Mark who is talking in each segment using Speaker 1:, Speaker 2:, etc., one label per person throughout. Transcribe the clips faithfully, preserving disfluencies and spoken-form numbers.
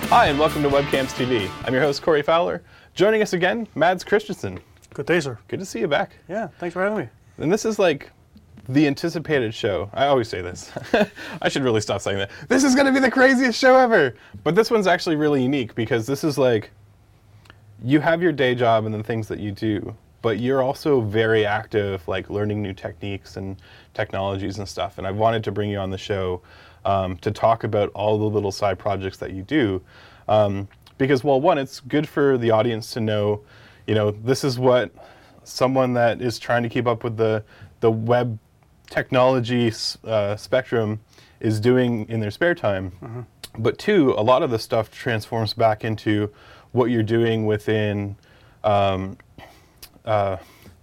Speaker 1: Hi, and welcome to Webcams T V. I'm your host, Corey Fowler. Joining us again, Mads Christensen.
Speaker 2: Good day, sir.
Speaker 1: Good to see you back.
Speaker 2: Yeah, thanks for having me.
Speaker 1: And this is like the anticipated show. I always say this. I should really stop saying that. This is going to be the craziest show ever. But this one's actually really unique because this is like, you have your day job and the things that you do, but you're also very active, like learning new techniques and technologies and stuff. And I wanted to bring you on the show um, to talk about all the little side projects that you do. Um, because, well, one, it's good for the audience to know, you know, this is what someone that is trying to keep up with the, the web technology uh, spectrum is doing in their spare time. Mm-hmm. But two, a lot of the stuff transforms back into what you're doing within um, uh,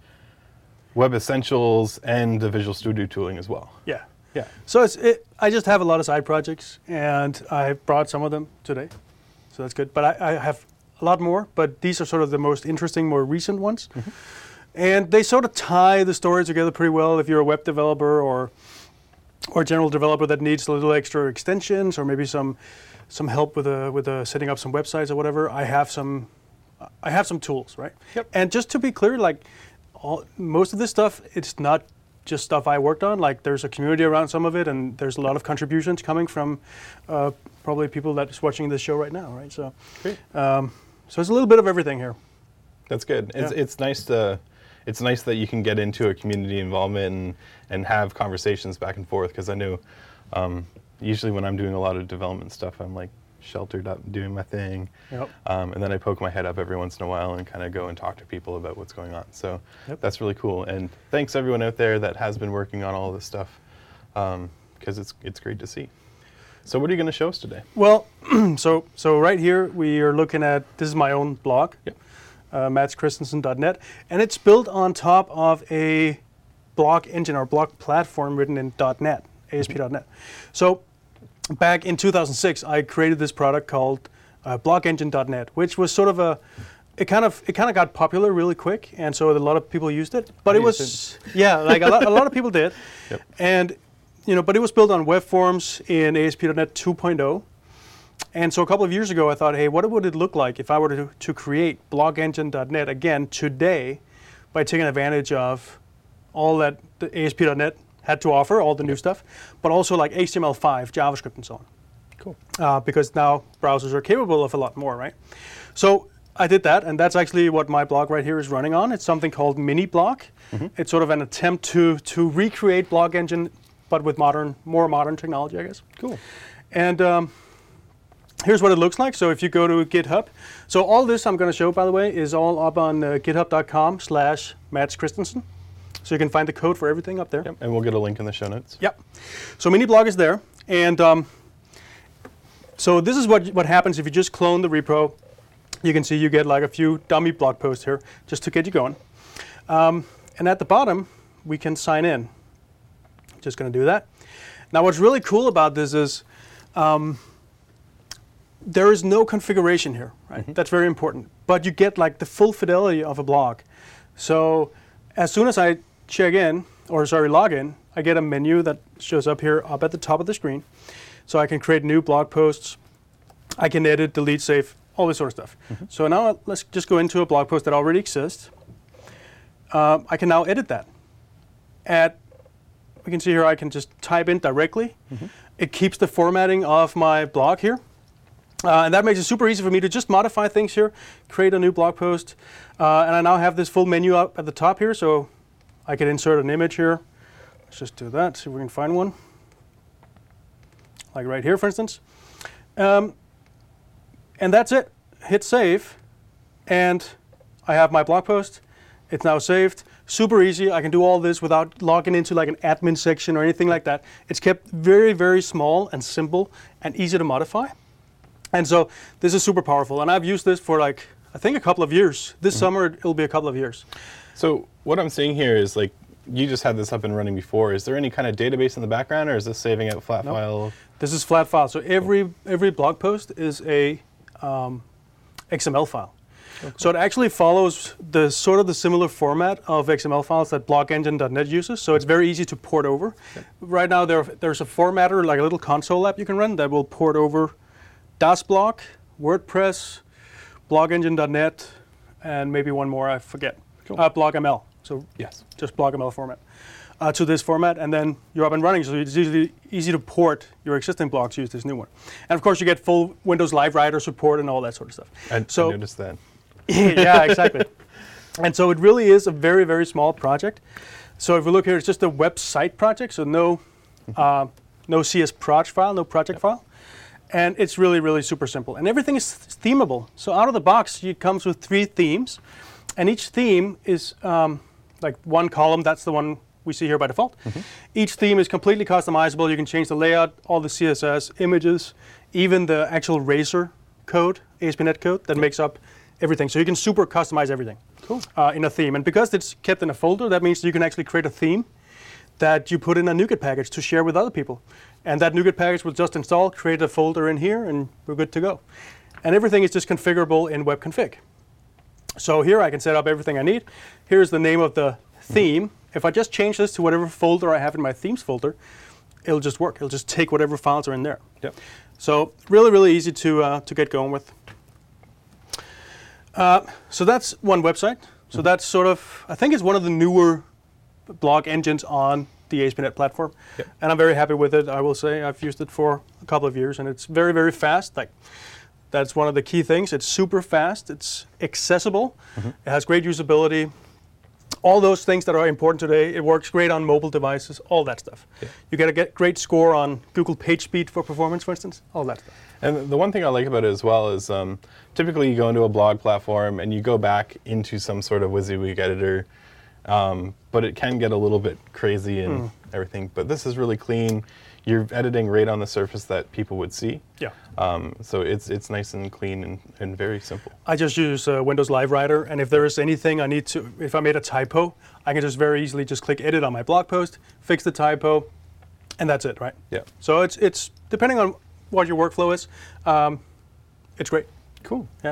Speaker 1: Web Essentials and the Visual Studio tooling as well.
Speaker 2: Yeah, yeah. So it's it, I just have a lot of side projects, and I brought some of them today, so that's good. But I, I have a lot more, but these are sort of the most interesting, more recent ones. Mm-hmm. And they sort of tie the story together pretty well if you're a web developer or or a general developer that needs a little extra extensions or maybe some some help with a, with a setting up some websites or whatever. I have some I have some tools, right?
Speaker 1: Yep.
Speaker 2: And just to be clear, like all, most of this stuff, it's not just stuff I worked on. Like there's a community around some of it, and there's a lot of contributions coming from uh, probably people that's watching this show right now, right? So, um, so it's a little bit of everything here.
Speaker 1: That's good. It's
Speaker 2: Yeah.
Speaker 1: it's nice to. It's nice that you can get into a community involvement and, and have conversations back and forth, because I know um, usually when I'm doing a lot of development stuff, I'm like sheltered up doing my thing.
Speaker 2: Yep.
Speaker 1: Um, and then I poke my head up every once in a while and kind of go and talk to people about what's going on. So
Speaker 2: Yep.
Speaker 1: that's really cool. And thanks everyone out there that has been working on all this stuff, because um, it's, it's great to see. So what are you going to show us today?
Speaker 2: Well, so so right here we are looking at, this is my own blog.
Speaker 1: Yep.
Speaker 2: Uh, mads christensen dot net, and it's built on top of a block engine or block platform written in .NET, A S P dot net. So back in two thousand six, I created this product called uh, block engine dot net, which was sort of a, it kind of it kind of got popular really quick, and so a lot of people used it. But
Speaker 1: I
Speaker 2: it was yeah, like a lot, a lot of people did,
Speaker 1: Yep.
Speaker 2: and you know, but it was built on web forms in A S P dot net two point oh. And so a couple of years ago, I thought, hey, what would it look like if I were to, to create block engine dot net again today by taking advantage of all that the A S P dot net had to offer, all the new stuff, but also like H T M L five, JavaScript, and so on.
Speaker 1: Cool.
Speaker 2: Uh, because now browsers are capable of a lot more, right? So I did that, and that's actually what my blog right here is running on. It's something called MiniBlock. Mm-hmm. It's sort of an attempt to to recreate Block Engine, but with modern, more modern technology, I guess.
Speaker 1: Cool.
Speaker 2: And um, here's what it looks like. So if you go to GitHub, so all this I'm going to show, by the way, is all up on uh, github dot com slash Mads Christensen. So you can find the code for everything up there.
Speaker 1: Yep. And we'll get a link in the show notes.
Speaker 2: Yep. So MiniBlock is there. And um, so this is what, what happens if you just clone the repo. You can see you get like a few dummy blog posts here just to get you going. Um, and at the bottom, we can sign in. Just going to do that. Now what's really cool about this is um, there is no configuration here, right? Mm-hmm. That's very important. But you get like the full fidelity of a blog. So as soon as I check in, or sorry, log in, I get a menu that shows up here up at the top of the screen. So I can create new blog posts. I can edit, delete, save, all this sort of stuff. Mm-hmm. So now let's just go into a blog post that already exists. Um, I can now edit that. At, we can see here I can just type in directly. Mm-hmm. It keeps the formatting of my blog here. Uh, and that makes it super easy for me to just modify things here, create a new blog post. Uh, and I now have this full menu up at the top here, so I can insert an image here. Let's just do that, see if we can find one. Like right here, for instance. Um, and that's it. Hit save, and I have my blog post. It's now saved. Super easy. I can do all this without logging into like an admin section or anything like that. It's kept very, very small and simple and easy to modify. And so this is super powerful, and I've used this for like, I think a couple of years. This mm-hmm. summer, it'll be a couple of years.
Speaker 1: So what I'm seeing here is like, you just had this up and running before. Is there any kind of database in the background, or is this saving out flat
Speaker 2: nope.
Speaker 1: file?
Speaker 2: This is flat file. So every every blog post is a um, X M L file. Okay. So it actually follows the sort of the similar format of X M L files that block engine dot net uses. So it's very easy to port over. Okay. Right now there there's a formatter, like a little console app you can run that will port over DasBlock WordPress, blog engine dot net, and maybe one more, I forget.
Speaker 1: Cool.
Speaker 2: Uh, BlogML, so
Speaker 1: Yes.
Speaker 2: just BlogML format. Uh, to this format, and then you're up and running, so it's easy, easy to port your existing blog to use this new one. And of course, you get full Windows Live Writer support and all that sort of stuff.
Speaker 1: I,
Speaker 2: so,
Speaker 1: I noticed that.
Speaker 2: yeah, exactly. And so it really is a very, very small project. So if we look here, it's just a website project, so no, uh, no C S proj file, no project yep. file. And it's really, really super simple. And everything is themable. So out of the box, it comes with three themes. And each theme is um, like one column, that's the one we see here by default. Mm-hmm. Each theme is completely customizable. You can change the layout, all the C S S, images, even the actual Razor code, A S P dot net code that yep. makes up everything. So you can super customize everything
Speaker 1: cool.
Speaker 2: uh, in a theme. And because it's kept in a folder, that means you can actually create a theme that you put in a NuGet package to share with other people. And that NuGet package will just install, create a folder in here, and we're good to go. And everything is just configurable in webconfig. So here I can set up everything I need. Here's the name of the theme. If I just change this to whatever folder I have in my themes folder, it'll just work. It'll just take whatever files are in there.
Speaker 1: Yep.
Speaker 2: So really, really easy to uh, to get going with. Uh, so that's one website. So mm-hmm. that's sort of, I think it's one of the newer blog engines on the A S P dot net platform. Yep. And I'm very happy with it, I will say. I've used it for a couple of years, and it's very, very fast. Like, that's one of the key things. It's super fast. It's accessible. Mm-hmm. It has great usability. All those things that are important today. It works great on mobile devices, all that stuff. Yeah. You get a get great score on Google PageSpeed for performance, for instance, all that stuff.
Speaker 1: And the one thing I like about it as well is um, typically you go into a blog platform and you go back into some sort of WYSIWYG editor, um, but it can get a little bit crazy and mm. everything. But this is really clean. You're editing right on the surface that people would see.
Speaker 2: Yeah.
Speaker 1: Um, so it's it's nice and clean and, and very simple.
Speaker 2: I just use uh, Windows Live Writer, and if there is anything I need to, if I made a typo, I can just very easily just click edit on my blog post, fix the typo, and that's it, right?
Speaker 1: Yeah.
Speaker 2: So it's it's depending on what your workflow is, um, it's great.
Speaker 1: Cool.
Speaker 2: Yeah.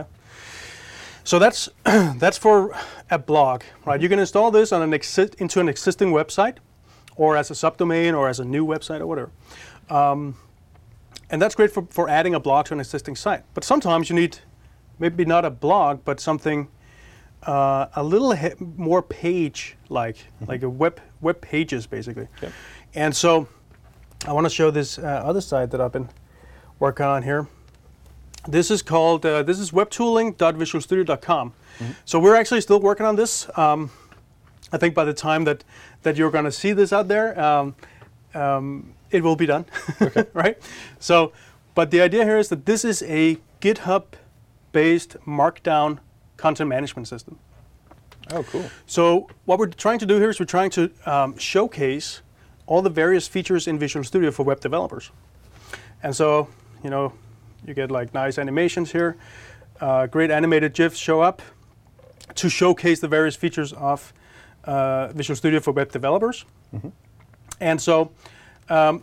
Speaker 2: So that's that's for a blog, right? You can install this on an exi- into an existing website, or as a subdomain, or as a new website, or whatever. Um, and that's great for, for adding a blog to an existing site. But sometimes you need maybe not a blog, but something uh, a little he- more page-like, mm-hmm. like a web web pages, basically.
Speaker 1: Yep.
Speaker 2: And so I want to show this uh, other site that I've been working on here. This is called, uh, this is webtooling dot visual studio dot com. Mm-hmm. So we're actually still working on this. Um, I think by the time that, that you're going to see this out there, um, um, it will be done, okay. right? So, but the idea here is that this is a GitHub-based Markdown content management system.
Speaker 1: Oh, cool.
Speaker 2: So what we're trying to do here is we're trying to um, showcase all the various features in Visual Studio for web developers. And so, you know, you get like nice animations here, uh, great animated GIFs show up to showcase the various features of uh, Visual Studio for web developers. Mm-hmm. And so um,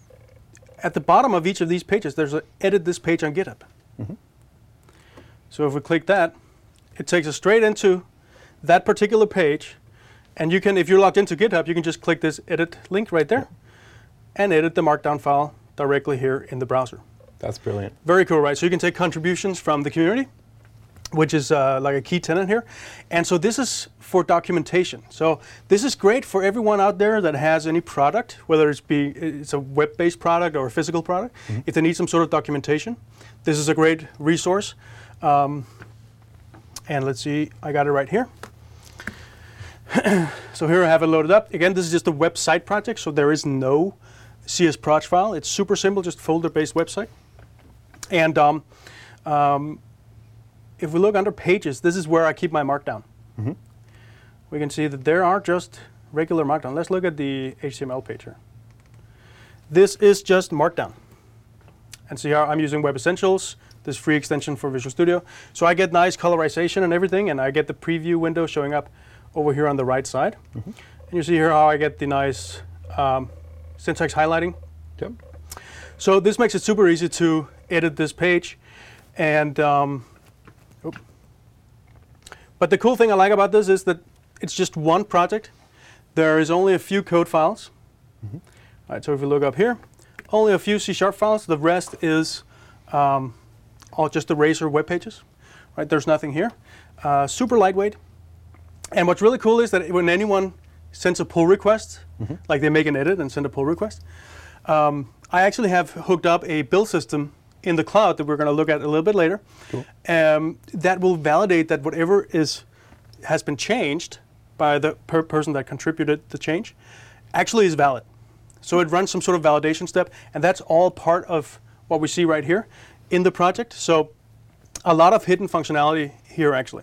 Speaker 2: at the bottom of each of these pages, there's an edit this page on GitHub. Mm-hmm. So if we click that, it takes us straight into that particular page. And you can, if you're logged into GitHub, you can just click this edit link right there and edit the Markdown file directly here in the browser.
Speaker 1: That's brilliant.
Speaker 2: Very cool, right? So you can take contributions from the community, which is uh, like a key tenet here. And so this is for documentation. So this is great for everyone out there that has any product, whether it's be it's a web-based product or a physical product. Mm-hmm. If they need some sort of documentation, this is a great resource. Um, and let's see, I got it right here. So here I have it loaded up. Again, this is just a website project, so there is no C S proj file. It's super simple, just folder-based website. And um, um, if we look under pages, this is where I keep my Markdown. Mm-hmm. We can see that there are just regular Markdown. Let's look at the H T M L page here. This is just Markdown. And see how I'm using Web Essentials, this free extension for Visual Studio. So I get nice colorization and everything, and I get the preview window showing up over here on the right side. Mm-hmm. And you see here how I get the nice um, syntax highlighting.
Speaker 1: Yep.
Speaker 2: So this makes it super easy to edit this page. And um, oops. But the cool thing I like about this is that it's just one project. There is only a few code files. Mm-hmm. All right, so if we look up here, only a few C sharp files. The rest is um, all just the Razor web pages, right? There's nothing here. Uh, super lightweight. And what's really cool is that when anyone sends a pull request, mm-hmm. like they make an edit and send a pull request, um, I actually have hooked up a build system in the cloud that we're going to look at a little bit later.
Speaker 1: Cool.
Speaker 2: Um, that will validate that whatever is has been changed by the per person that contributed the change actually is valid. So it runs some sort of validation step, and that's all part of what we see right here in the project. So a lot of hidden functionality here, actually.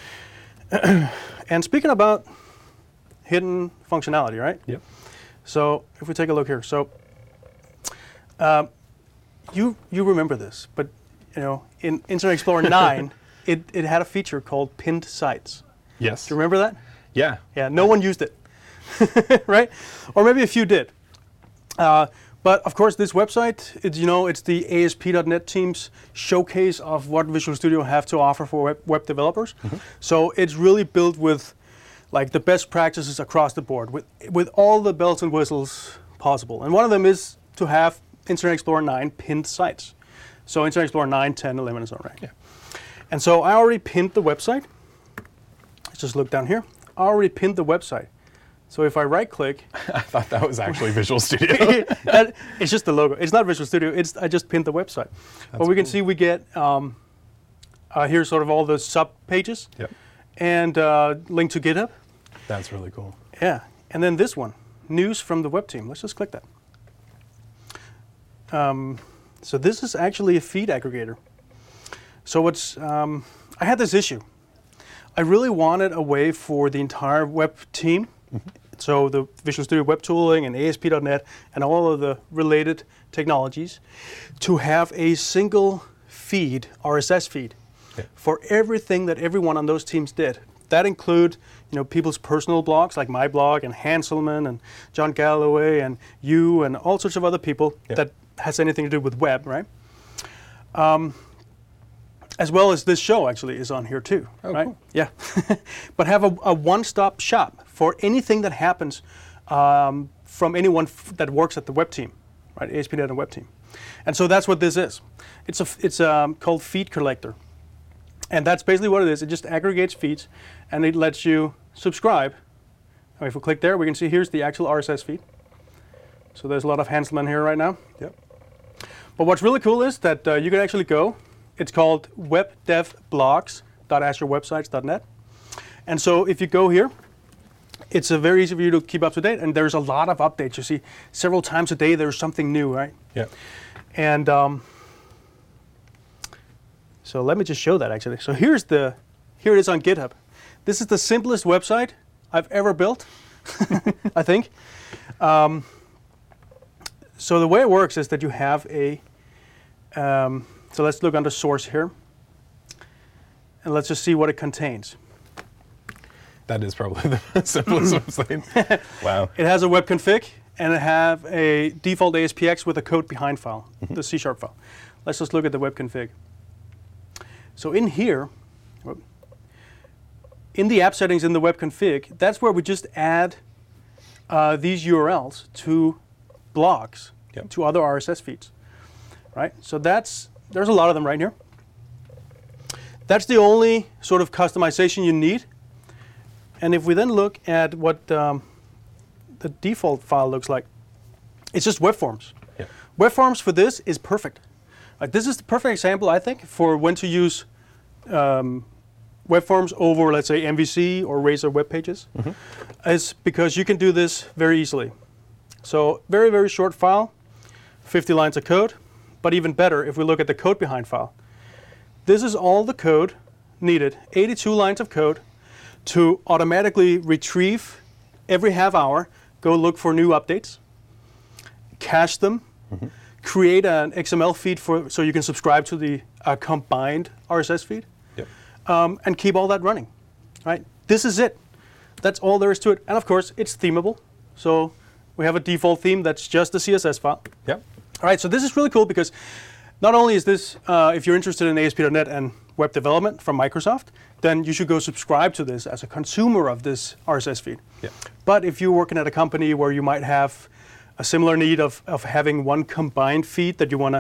Speaker 2: And speaking about hidden functionality, right?
Speaker 1: Yep.
Speaker 2: So if we take a look here, so um, you you remember this, but you know, in Internet Explorer nine, it, it had a feature called pinned sites.
Speaker 1: Yes.
Speaker 2: Do you remember that?
Speaker 1: Yeah.
Speaker 2: Yeah, no one used it, right? Or maybe a few did. Uh, but of course, this website, it's, you know, it's the A S P dot net team's showcase of what Visual Studio have to offer for web, web developers. Mm-hmm. So it's really built with like the best practices across the board, with with all the bells and whistles possible. And one of them is to have Internet Explorer nine pinned sites. So Internet Explorer nine, ten, eleven, and so on, right?
Speaker 1: Yeah.
Speaker 2: And so I already pinned the website. Let's just look down here. I already pinned the website. So if I right-click,
Speaker 1: I thought that was actually Visual Studio.
Speaker 2: that, it's just the logo. It's not Visual Studio. It's I just pinned the website.
Speaker 1: That's
Speaker 2: but we can
Speaker 1: cool.
Speaker 2: see we get um, uh, here's sort of all the sub pages,
Speaker 1: Yep.
Speaker 2: and uh, link to GitHub.
Speaker 1: That's really cool.
Speaker 2: Yeah, and then this one, news from the web team. Let's just click that. Um, so this is actually a feed aggregator. So what's um, I had this issue. I really wanted a way for the entire web team, mm-hmm. so the Visual Studio web tooling and A S P dot net and all of the related technologies, to have a single feed, R S S feed, yeah. for everything that everyone on those teams did. That include, you know, people's personal blogs like my blog and Hanselman and John Galloway and you and all sorts of other people yeah. that has anything to do with web, right? Um, As well as this show actually is on here too,
Speaker 1: oh,
Speaker 2: right?
Speaker 1: Cool.
Speaker 2: Yeah, but have a, a one-stop shop for anything that happens um, from anyone f that works at the web team, right? A S P dot net web team, and so that's what this is. It's a it's um, called Feed Collector, and that's basically what it is. It just aggregates feeds, and it lets you subscribe. And if we click there, we can see here's the actual R S S feed. So there's a lot of Hanselman here right now.
Speaker 1: Yep.
Speaker 2: But what's really cool is that uh, you can actually go. It's called web dev blogs dot azure websites dot net. And so if you go here, it's uh, very easy for you to keep up to date. And there's a lot of updates. You see, several times a day there's something new, right?
Speaker 1: Yeah.
Speaker 2: And um, so let me just show that actually. So here's the, here it is on GitHub. This is the simplest website I've ever built, I think. Um, so the way it works is that you have a, um, so let's look under source here, and let's just see what it contains.
Speaker 1: That is probably the simplest website. Wow.
Speaker 2: It has a web config, and it have a default A S P X with a code behind file, mm-hmm. the C sharp file. Let's just look at the web config. So in here, in the app settings in the web config, that's where we just add uh, these U R Ls to blogs, yep. to other R S S feeds, right? So that's, there's a lot of them right here. That's the only sort of customization you need. And if we then look at what um, the default file looks like, it's just web forms.
Speaker 1: Yeah.
Speaker 2: Web forms for this is perfect. Like, this is the perfect example, I think, for when to use um, web forms over, let's say, M V C or Razor web pages. Mm-hmm. Is because you can do this very easily. So very, very short file, fifty lines of code. But even better, if we look at the code behind file, this is all the code needed, eighty-two lines of code, to automatically retrieve every half hour, go look for new updates, cache them, mm-hmm. create an X M L feed for so you can subscribe to the uh, combined R S S feed,
Speaker 1: yep.
Speaker 2: um, and keep all that running. Right? This is it. That's all there is to it. And of course, it's themable. So we have a default theme that's just the C S S file.
Speaker 1: Yep.
Speaker 2: All right, so this is really cool because not only is this, uh, if you're interested in A S P dot net and web development from Microsoft, then you should go subscribe to this as a consumer of this R S S feed.
Speaker 1: Yeah.
Speaker 2: But if you're working at a company where you might have a similar need of, of having one combined feed that you want to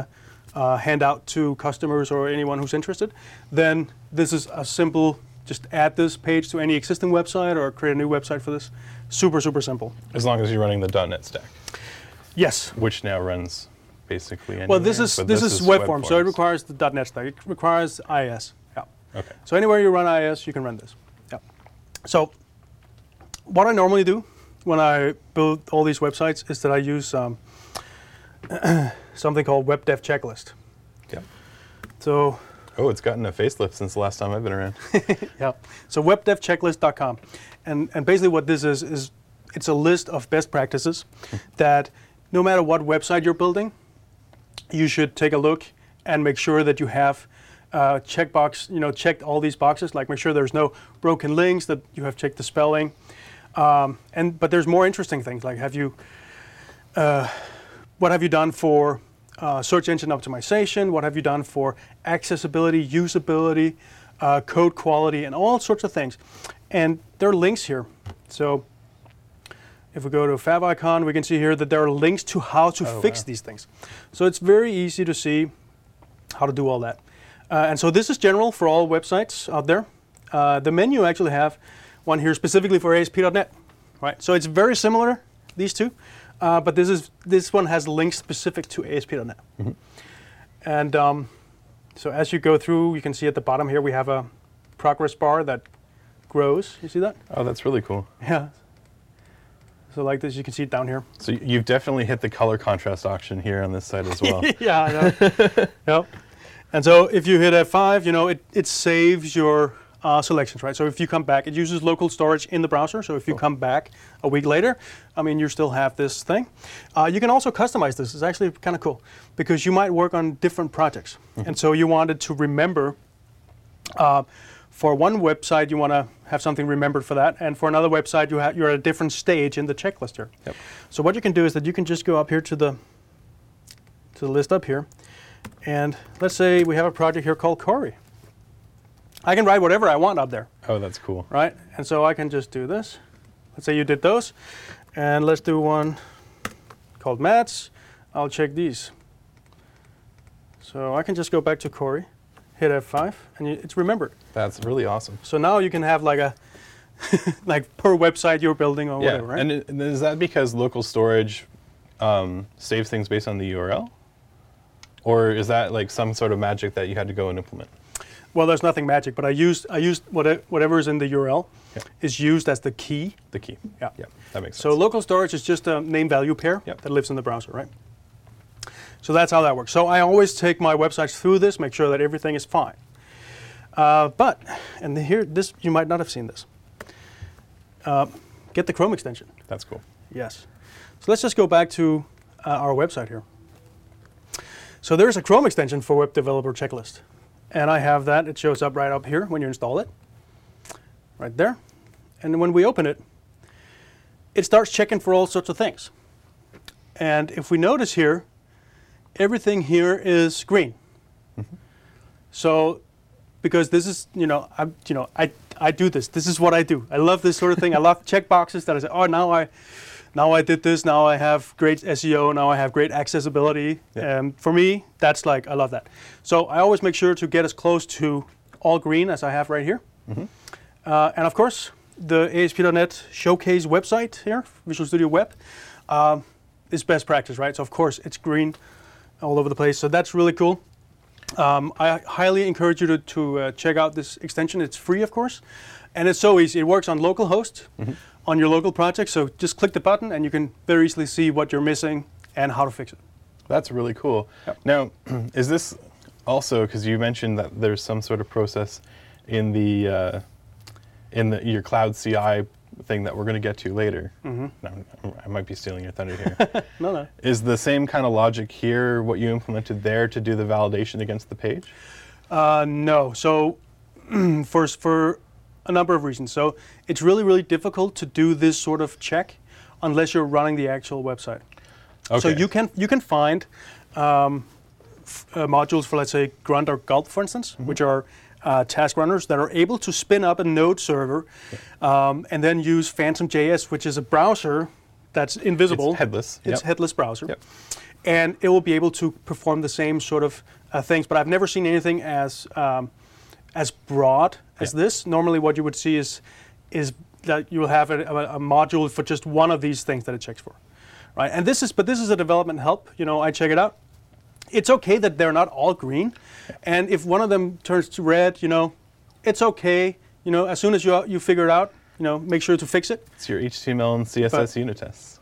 Speaker 2: uh, hand out to customers or anyone who's interested, then this is a simple, just add this page to any existing website or create a new website for this. Super, super simple.
Speaker 1: As long as you're running the .NET stack,
Speaker 2: Yes.
Speaker 1: which now runs basically anywhere.
Speaker 2: Well, this is
Speaker 1: but
Speaker 2: this, is web form, so it
Speaker 1: forms.
Speaker 2: requires the .NET stack. It requires I I S. Yeah.
Speaker 1: Okay.
Speaker 2: So anywhere you run I I S, you can run this. Yeah. So what I normally do when I build all these websites is that I use um, something called Web Dev Checklist.
Speaker 1: Yeah.
Speaker 2: So
Speaker 1: Oh, it's gotten a facelift since the last time I've been around.
Speaker 2: yeah. So web dev checklist dot com, and and basically what this is is it's a list of best practices that no matter what website you're building, you should take a look and make sure that you have uh, checkbox, you know, checked all these boxes. Like make sure there's no broken links, that you have checked the spelling, um, and but there's more interesting things like have you, uh, what have you done for uh, search engine optimization? What have you done for accessibility, usability, uh, code quality, and all sorts of things? And there are links here. So if we go to Favicon, we can see here that there are links to how to
Speaker 1: Oh,
Speaker 2: fix
Speaker 1: wow.
Speaker 2: these things. So it's very easy to see how to do all that. Uh, and so this is general for all websites out there. Uh, the menu actually have one here specifically for A S P dot net, right? So it's very similar, these two, uh, but this is this one has links specific to A S P dot net.
Speaker 1: Mm-hmm.
Speaker 2: And um, so as you go through, you can see at the bottom here we have a progress bar that grows. You see that?
Speaker 1: Oh, that's really cool.
Speaker 2: Yeah. So like this, you can see it down here.
Speaker 1: So y- you've definitely hit the color contrast option here on this side as well.
Speaker 2: Yeah, I know. Yep. And so if you hit F five, you know, it, it saves your uh, selections, right? So if you come back, it uses local storage in the browser. So if you
Speaker 1: Cool.
Speaker 2: come back a week later, I mean, you still have this thing. Uh, you can also customize this. It's actually kind of cool because you might work on different projects.
Speaker 1: Mm-hmm.
Speaker 2: And so you wanted to remember, uh, for one website, you want to have something remembered for that. And for another website, you ha- you're at a different stage in the checklist here.
Speaker 1: Yep.
Speaker 2: So what you can do is that you can just go up here to the to the list up here. And let's say we have a project here called Corey. I can write whatever I want up there,
Speaker 1: Oh, that's cool.
Speaker 2: right? And so I can just do this. Let's say you did those. And let's do one called Mats. I'll check these. So I can just go back to Corey, hit F five, and you, it's remembered.
Speaker 1: That's really awesome.
Speaker 2: So now you can have like a, like per website you're building or
Speaker 1: Yeah,
Speaker 2: whatever, right?
Speaker 1: and, it, and is that because local storage um, saves things based on the U R L? Or is that like some sort of magic that you had to go and implement?
Speaker 2: Well, there's nothing magic, but I used I used whatever, whatever is in the U R L
Speaker 1: Yeah.
Speaker 2: is used as the key.
Speaker 1: The key.
Speaker 2: Yeah.
Speaker 1: Yeah, that makes
Speaker 2: So
Speaker 1: sense.
Speaker 2: local storage is just a name value pair
Speaker 1: Yep.
Speaker 2: that lives in the browser, right? So that's how that works. So I always take my websites through this, make sure that everything is fine. Uh, but, and the- here, this you might not have seen this. Uh, get the Chrome extension.
Speaker 1: That's cool.
Speaker 2: Yes. So let's just go back to uh, our website here. So there's a Chrome extension for Web Developer Checklist. And I have that. It shows up right up here when you install it. Right there. And when we open it, it starts checking for all sorts of things. And if we notice here, everything here is green.
Speaker 1: Mm-hmm.
Speaker 2: So, because this is, you know, I, you know, I, I do this. This is what I do. I love this sort of thing. I love check boxes that I say, oh, now I, now I did this. Now I have great S E O. Now I have great accessibility.
Speaker 1: Yeah.
Speaker 2: Um, for me, that's like I love that. So I always make sure to get as close to all green as I have right here.
Speaker 1: Mm-hmm.
Speaker 2: Uh, and of course, the A S P dot net Showcase website here, Visual Studio Web, um, is best practice, right? So of course it's green all over the place. So that's really cool. Um, I highly encourage you to, to uh, check out this extension. It's free, of course, and it's so easy. It works on localhost,
Speaker 1: Mm-hmm.
Speaker 2: on your local project. So just click the button, and you can very easily see what you're missing and how to fix it.
Speaker 1: That's really cool.
Speaker 2: Yep.
Speaker 1: Now, is this also, because you mentioned that there's some sort of process in the uh, in the, your cloud C I thing that we're going to get to later.
Speaker 2: Mm-hmm.
Speaker 1: No, I might be stealing your thunder here.
Speaker 2: No, no.
Speaker 1: Is the same kind of logic here what you implemented there to do the validation against the page?
Speaker 2: Uh, no. So for for a number of reasons. So it's really really difficult to do this sort of check unless you're running the actual website.
Speaker 1: Okay.
Speaker 2: So you can you can find um, f- uh, modules for, let's say, Grunt or Gulp, for instance,
Speaker 1: Mm-hmm.
Speaker 2: which are uh, task runners that are able to spin up a node server um, and then use Phantom J S, which is a browser that's invisible.
Speaker 1: It's headless.
Speaker 2: It's
Speaker 1: Yep.
Speaker 2: headless browser.
Speaker 1: Yep.
Speaker 2: and it will be able to perform the same sort of uh, things. But I've never seen anything as um, as broad as
Speaker 1: Yeah.
Speaker 2: this. Normally, what you would see is is that you will have a, a, a module for just one of these things that it checks for, right? And this is, but this is a development help. You know, I check it out. It's okay that they're not all green, and if one of them turns to red, you know, it's okay. You know, as soon as you you figure it out, you know, make sure to fix it.
Speaker 1: It's your H T M L and C S S
Speaker 2: But-
Speaker 1: unit tests.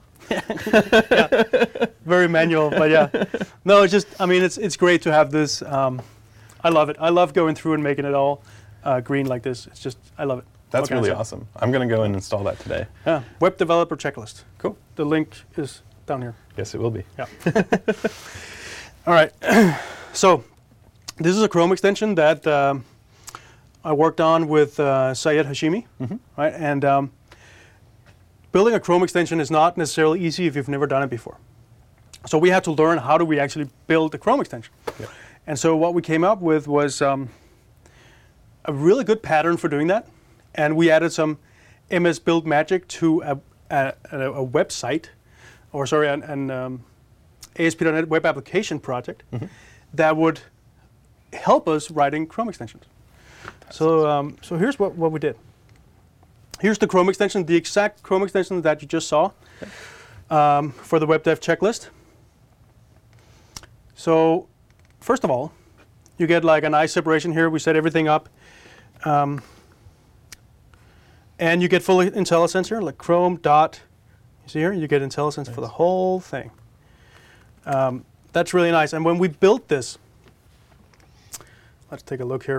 Speaker 2: Very manual, but yeah. No, it's just, I mean, it's it's great to have this. Um, I love it. I love going through and making it all uh, green like this. It's just, I love it.
Speaker 1: That's
Speaker 2: What can I
Speaker 1: really
Speaker 2: say?
Speaker 1: awesome. I'm going to go and install that today.
Speaker 2: Yeah, web developer checklist.
Speaker 1: Cool.
Speaker 2: The link is down here.
Speaker 1: Yes, it will be.
Speaker 2: Yeah. All right. So this is a Chrome extension that um, I worked on with uh, Syed Hashimi, right? And um, building a Chrome extension is not necessarily easy if you've never done it before. So we had to learn how do we actually build a Chrome extension.
Speaker 1: Yep.
Speaker 2: And so what we came up with was um, a really good pattern for doing that. And we added some M S Build Magic to a, a, a, a website, or sorry, an, an um, A S P dot net web application project that would help us writing Chrome extensions. So, um, so here's what, what we did. Here's the Chrome extension, the exact Chrome extension that you just saw um, for the web dev checklist. So, first of all, you get like a nice separation here. We set everything up. Um, and you get full IntelliSense here, like Chrome dot, you see here, you get IntelliSense for the whole thing. Um, that's really nice. And when we built this, let's take a look here.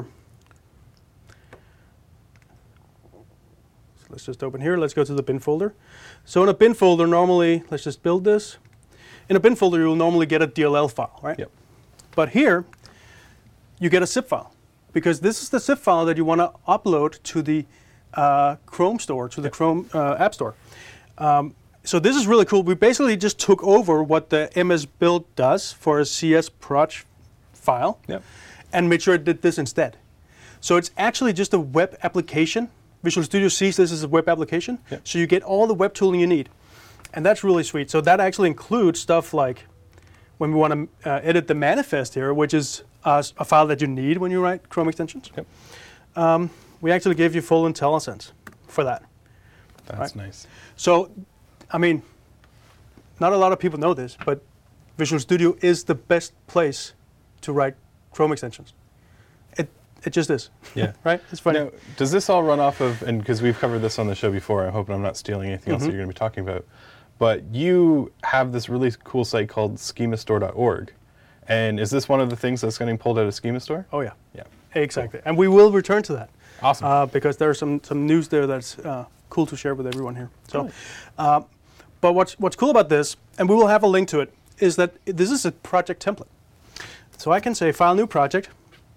Speaker 2: So let's just open here. Let's go to the bin folder. So in a bin folder, normally, let's just build this. In a bin folder, you'll normally get a D L L file, right?
Speaker 1: Yep.
Speaker 2: But here, you get a zip file, because this is the zip file that you want to upload to the uh, Chrome store, to the Chrome uh, App Store. Um, so this is really cool. We basically just took over what the M S Build does for a C S proj file
Speaker 1: Yep.
Speaker 2: and made sure it did this instead. So it's actually just a web application. Visual Studio sees this as a web application,
Speaker 1: Yep.
Speaker 2: so you get all the web tooling you need. And that's really sweet. So that actually includes stuff like when we want to uh, edit the manifest here, which is uh, a file that you need when you write Chrome extensions.
Speaker 1: Yep.
Speaker 2: Um, we actually gave you full IntelliSense for that.
Speaker 1: That's
Speaker 2: Right.
Speaker 1: nice.
Speaker 2: So, I mean, not a lot of people know this, but Visual Studio is the best place to write Chrome extensions. It it just is.
Speaker 1: Yeah.
Speaker 2: Right? It's funny.
Speaker 1: Now, does this all run off of, and because we've covered this on the show before, I hope I'm not stealing anything else that you're going to be talking about, but you have this really cool site called schema store dot org. And is this one of the things that's getting pulled out of SchemaStore?
Speaker 2: Oh yeah.
Speaker 1: Yeah.
Speaker 2: Exactly. And we will return to that.
Speaker 1: Awesome.
Speaker 2: Uh, because there's some, some news there that's uh, cool to share with everyone here. So, uh, but what's what's cool about this, and we will have a link to it, is that this is a project template. So I can say File New Project,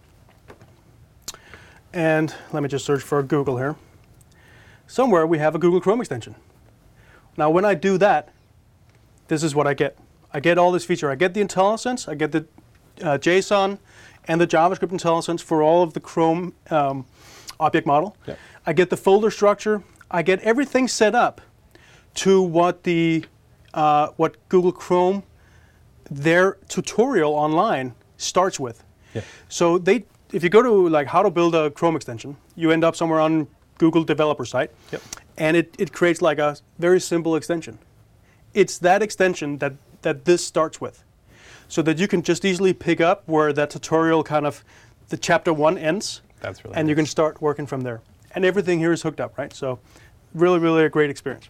Speaker 2: and let me just search for Google here. Somewhere we have a Google Chrome extension. Now when I do that, this is what I get. I get all this feature. I get the IntelliSense, I get the uh, JSON, and the JavaScript IntelliSense for all of the Chrome um, object model.
Speaker 1: Yep.
Speaker 2: I get the folder structure. I get everything set up to what the uh, what Google Chrome, their tutorial online starts with.
Speaker 1: Yeah.
Speaker 2: So they, if you go to like how to build a Chrome extension, you end up somewhere on Google developer site,
Speaker 1: Yep.
Speaker 2: and it, it creates like a very simple extension. It's that extension that, that this starts with, so that you can just easily pick up where that tutorial kind of, the chapter one ends,
Speaker 1: That's really
Speaker 2: and you can
Speaker 1: nice.
Speaker 2: start working from there. And everything here is hooked up, right? So really, really a great experience.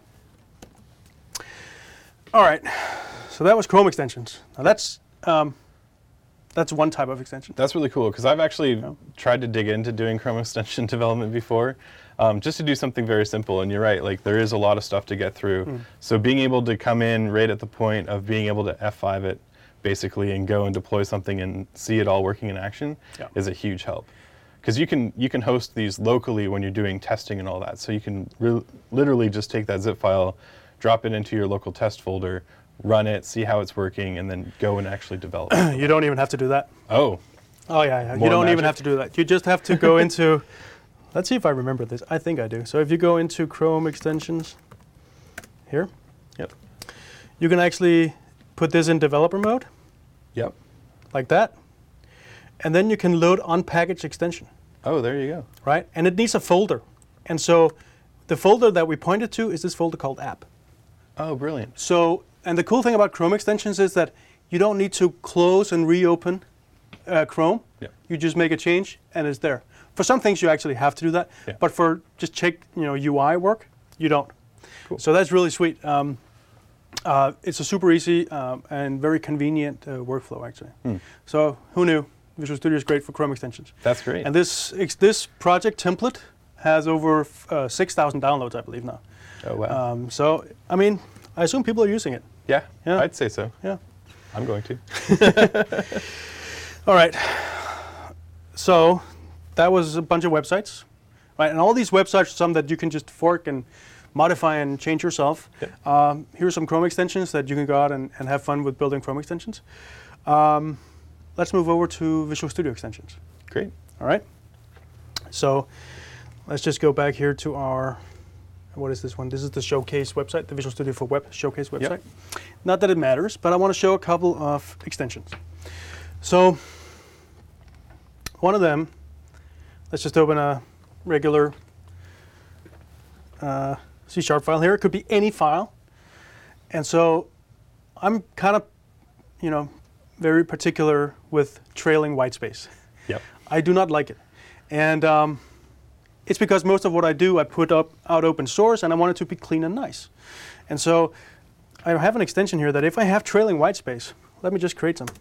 Speaker 2: All right, so that was Chrome extensions. Now that's, um, that's one type of extension.
Speaker 1: That's really cool, because I've actually tried to dig into doing Chrome extension development before, um, just to do something very simple. And you're right, like there is a lot of stuff to get through.
Speaker 2: Mm.
Speaker 1: So being able to come in right at the point of being able to F five it, basically, and go and deploy something and see it all working in action
Speaker 2: Yeah.
Speaker 1: is a huge help. Because you can you can host these locally when you're doing testing and all that. So you can re literally just take that zip file, drop it into your local test folder, run it, see how it's working, and then go and actually develop it.
Speaker 2: You don't even have to do that.
Speaker 1: Oh,
Speaker 2: Oh yeah, yeah. You
Speaker 1: More
Speaker 2: don't even
Speaker 1: magic?
Speaker 2: have to do that. You just have to go into, let's see if I remember this. I think I do. So if you go into Chrome extensions here,
Speaker 1: yep.
Speaker 2: you can actually put this in developer mode,
Speaker 1: Yep.
Speaker 2: like that, and then you can load unpackaged extension,
Speaker 1: Oh, there you go.
Speaker 2: right? And it needs a folder. And so the folder that we pointed to is this folder called app.
Speaker 1: Oh, brilliant.
Speaker 2: So, and the cool thing about Chrome extensions is that you don't need to close and reopen uh, Chrome.
Speaker 1: Yep.
Speaker 2: You just make a change and it's there. For some things you actually have to do that,
Speaker 1: Yeah.
Speaker 2: but for just check, you know, U I work, you don't.
Speaker 1: Cool.
Speaker 2: So that's really sweet. Um, uh, it's a super easy um, and very convenient uh, workflow actually.
Speaker 1: Hmm.
Speaker 2: So who knew? Visual Studio is great for Chrome extensions.
Speaker 1: That's great.
Speaker 2: And this ex- this project template has over uh, six thousand downloads, I believe now.
Speaker 1: oh, wow.
Speaker 2: Um, so, I mean, I assume people are using it.
Speaker 1: yeah,
Speaker 2: yeah.
Speaker 1: I'd say so.
Speaker 2: Yeah.
Speaker 1: I'm going to.
Speaker 2: All right. So that was a bunch of websites, right? And all these websites are some that you can just fork and modify and change yourself.
Speaker 1: Yep.
Speaker 2: Um, here's some Chrome extensions that you can go out and, and have fun with building Chrome extensions. Um, let's move over to Visual Studio extensions.
Speaker 1: Great.
Speaker 2: All right. So let's just go back here to our, what is this one? This is the Showcase website, the Visual Studio for Web Showcase website. Not that it matters, but I want to show a couple of extensions. So one of them, let's just open a regular uh, C Sharp file here. It could be any file. And so I'm kind of, you know, very particular with trailing white space.
Speaker 1: Yep.
Speaker 2: I do not like it. And um, it's because most of what I do, I put up out open source, and I want it to be clean and nice. And so I have an extension here that if I have trailing white space, let me just create some.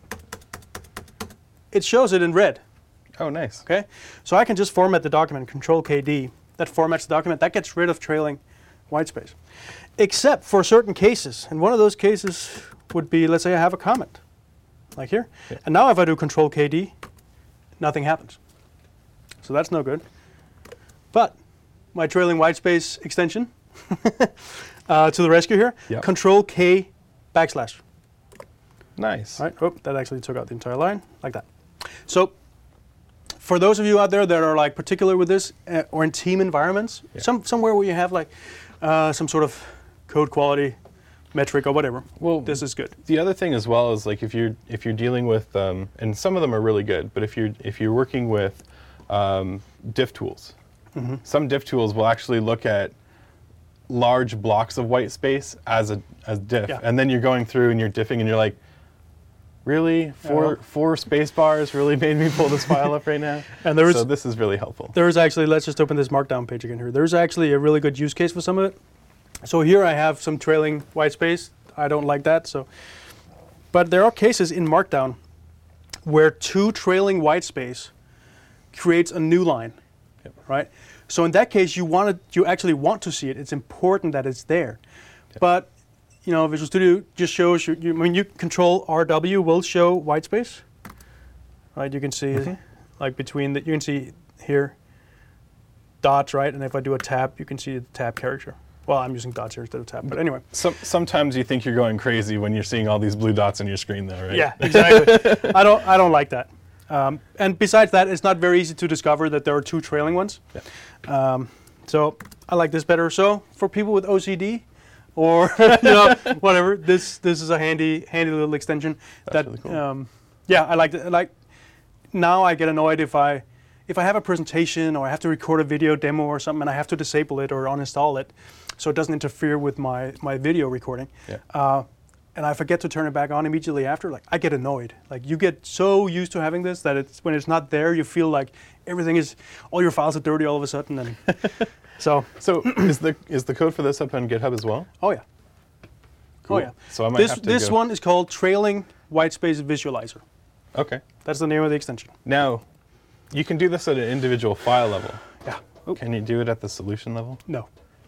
Speaker 2: It shows it in red,
Speaker 1: Oh, nice.
Speaker 2: okay? So I can just format the document, Control K D. That formats the document. That gets rid of trailing white space. Except for certain cases. And one of those cases would be, let's say I have a comment, like here.
Speaker 1: Yeah.
Speaker 2: And now if I do Control K D, nothing happens. So that's no good. But my trailing white space extension uh, to the rescue here,
Speaker 1: Yep.
Speaker 2: Control K backslash.
Speaker 1: Nice.
Speaker 2: All right, oh, that actually took out the entire line, like that. So for those of you out there that are like particular with this uh, or in team environments,
Speaker 1: Yeah.
Speaker 2: some somewhere where you have like uh, some sort of code quality metric or whatever,
Speaker 1: Well,
Speaker 2: this is good.
Speaker 1: The other thing as well is like if you're if you're dealing with um, and some of them are really good, but if you're if you're working with um, diff tools,
Speaker 2: Mm-hmm.
Speaker 1: some diff tools will actually look at large blocks of white space as a as diff,
Speaker 2: Yeah.
Speaker 1: and then you're going through and you're diffing and you're like, really four
Speaker 2: Yeah.
Speaker 1: four space bars really made me pull this file up right now.
Speaker 2: And there is
Speaker 1: so this is really helpful.
Speaker 2: There is actually, let's just open this markdown page again here. There's actually a really good use case for some of it. So here I have some trailing white space. I don't like that. So, but there are cases in markdown where two trailing white space creates a new line,
Speaker 1: Yep.
Speaker 2: right? So in that case, you want to, you actually want to see it. It's important that it's there.
Speaker 1: Yep.
Speaker 2: But you know, Visual Studio just shows you, you. I mean, you control R W will show white space, right? You can see,
Speaker 1: Mhm.
Speaker 2: like between the, you can see here, dots, right? And if I do a tab, you can see the tab character. Well, I'm using dots here instead of tab, but anyway.
Speaker 1: Some, sometimes you think you're going crazy when you're seeing all these blue dots on your screen, though, right?
Speaker 2: Yeah, exactly. I don't, I don't like that. Um, and besides that, it's not very easy to discover that there are two trailing ones.
Speaker 1: Yeah.
Speaker 2: Um, so I like this better. So for people with O C D, or you know, whatever, this this is a handy handy little extension.
Speaker 1: That's
Speaker 2: that
Speaker 1: really cool.
Speaker 2: um, yeah, I like it. Like now I get annoyed if I if I have a presentation or I have to record a video demo or something and I have to disable it or uninstall it, so it doesn't interfere with my my video recording.
Speaker 1: Yeah.
Speaker 2: Uh, and I forget to turn it back on immediately after, like I get annoyed. Like you get so used to having this that it's when it's not there, you feel like everything is, all your files are dirty all of a sudden. And so,
Speaker 1: So is the is the code for this up on GitHub as well?
Speaker 2: oh yeah.
Speaker 1: Cool.
Speaker 2: Oh yeah.
Speaker 1: So I might
Speaker 2: This
Speaker 1: have to
Speaker 2: this
Speaker 1: go-
Speaker 2: one is called Trailing Whitespace Visualizer.
Speaker 1: Okay.
Speaker 2: That's the name of the extension.
Speaker 1: Now, you can do this at an individual file level.
Speaker 2: Yeah. Oh,
Speaker 1: Can you do it at the solution level?
Speaker 2: no.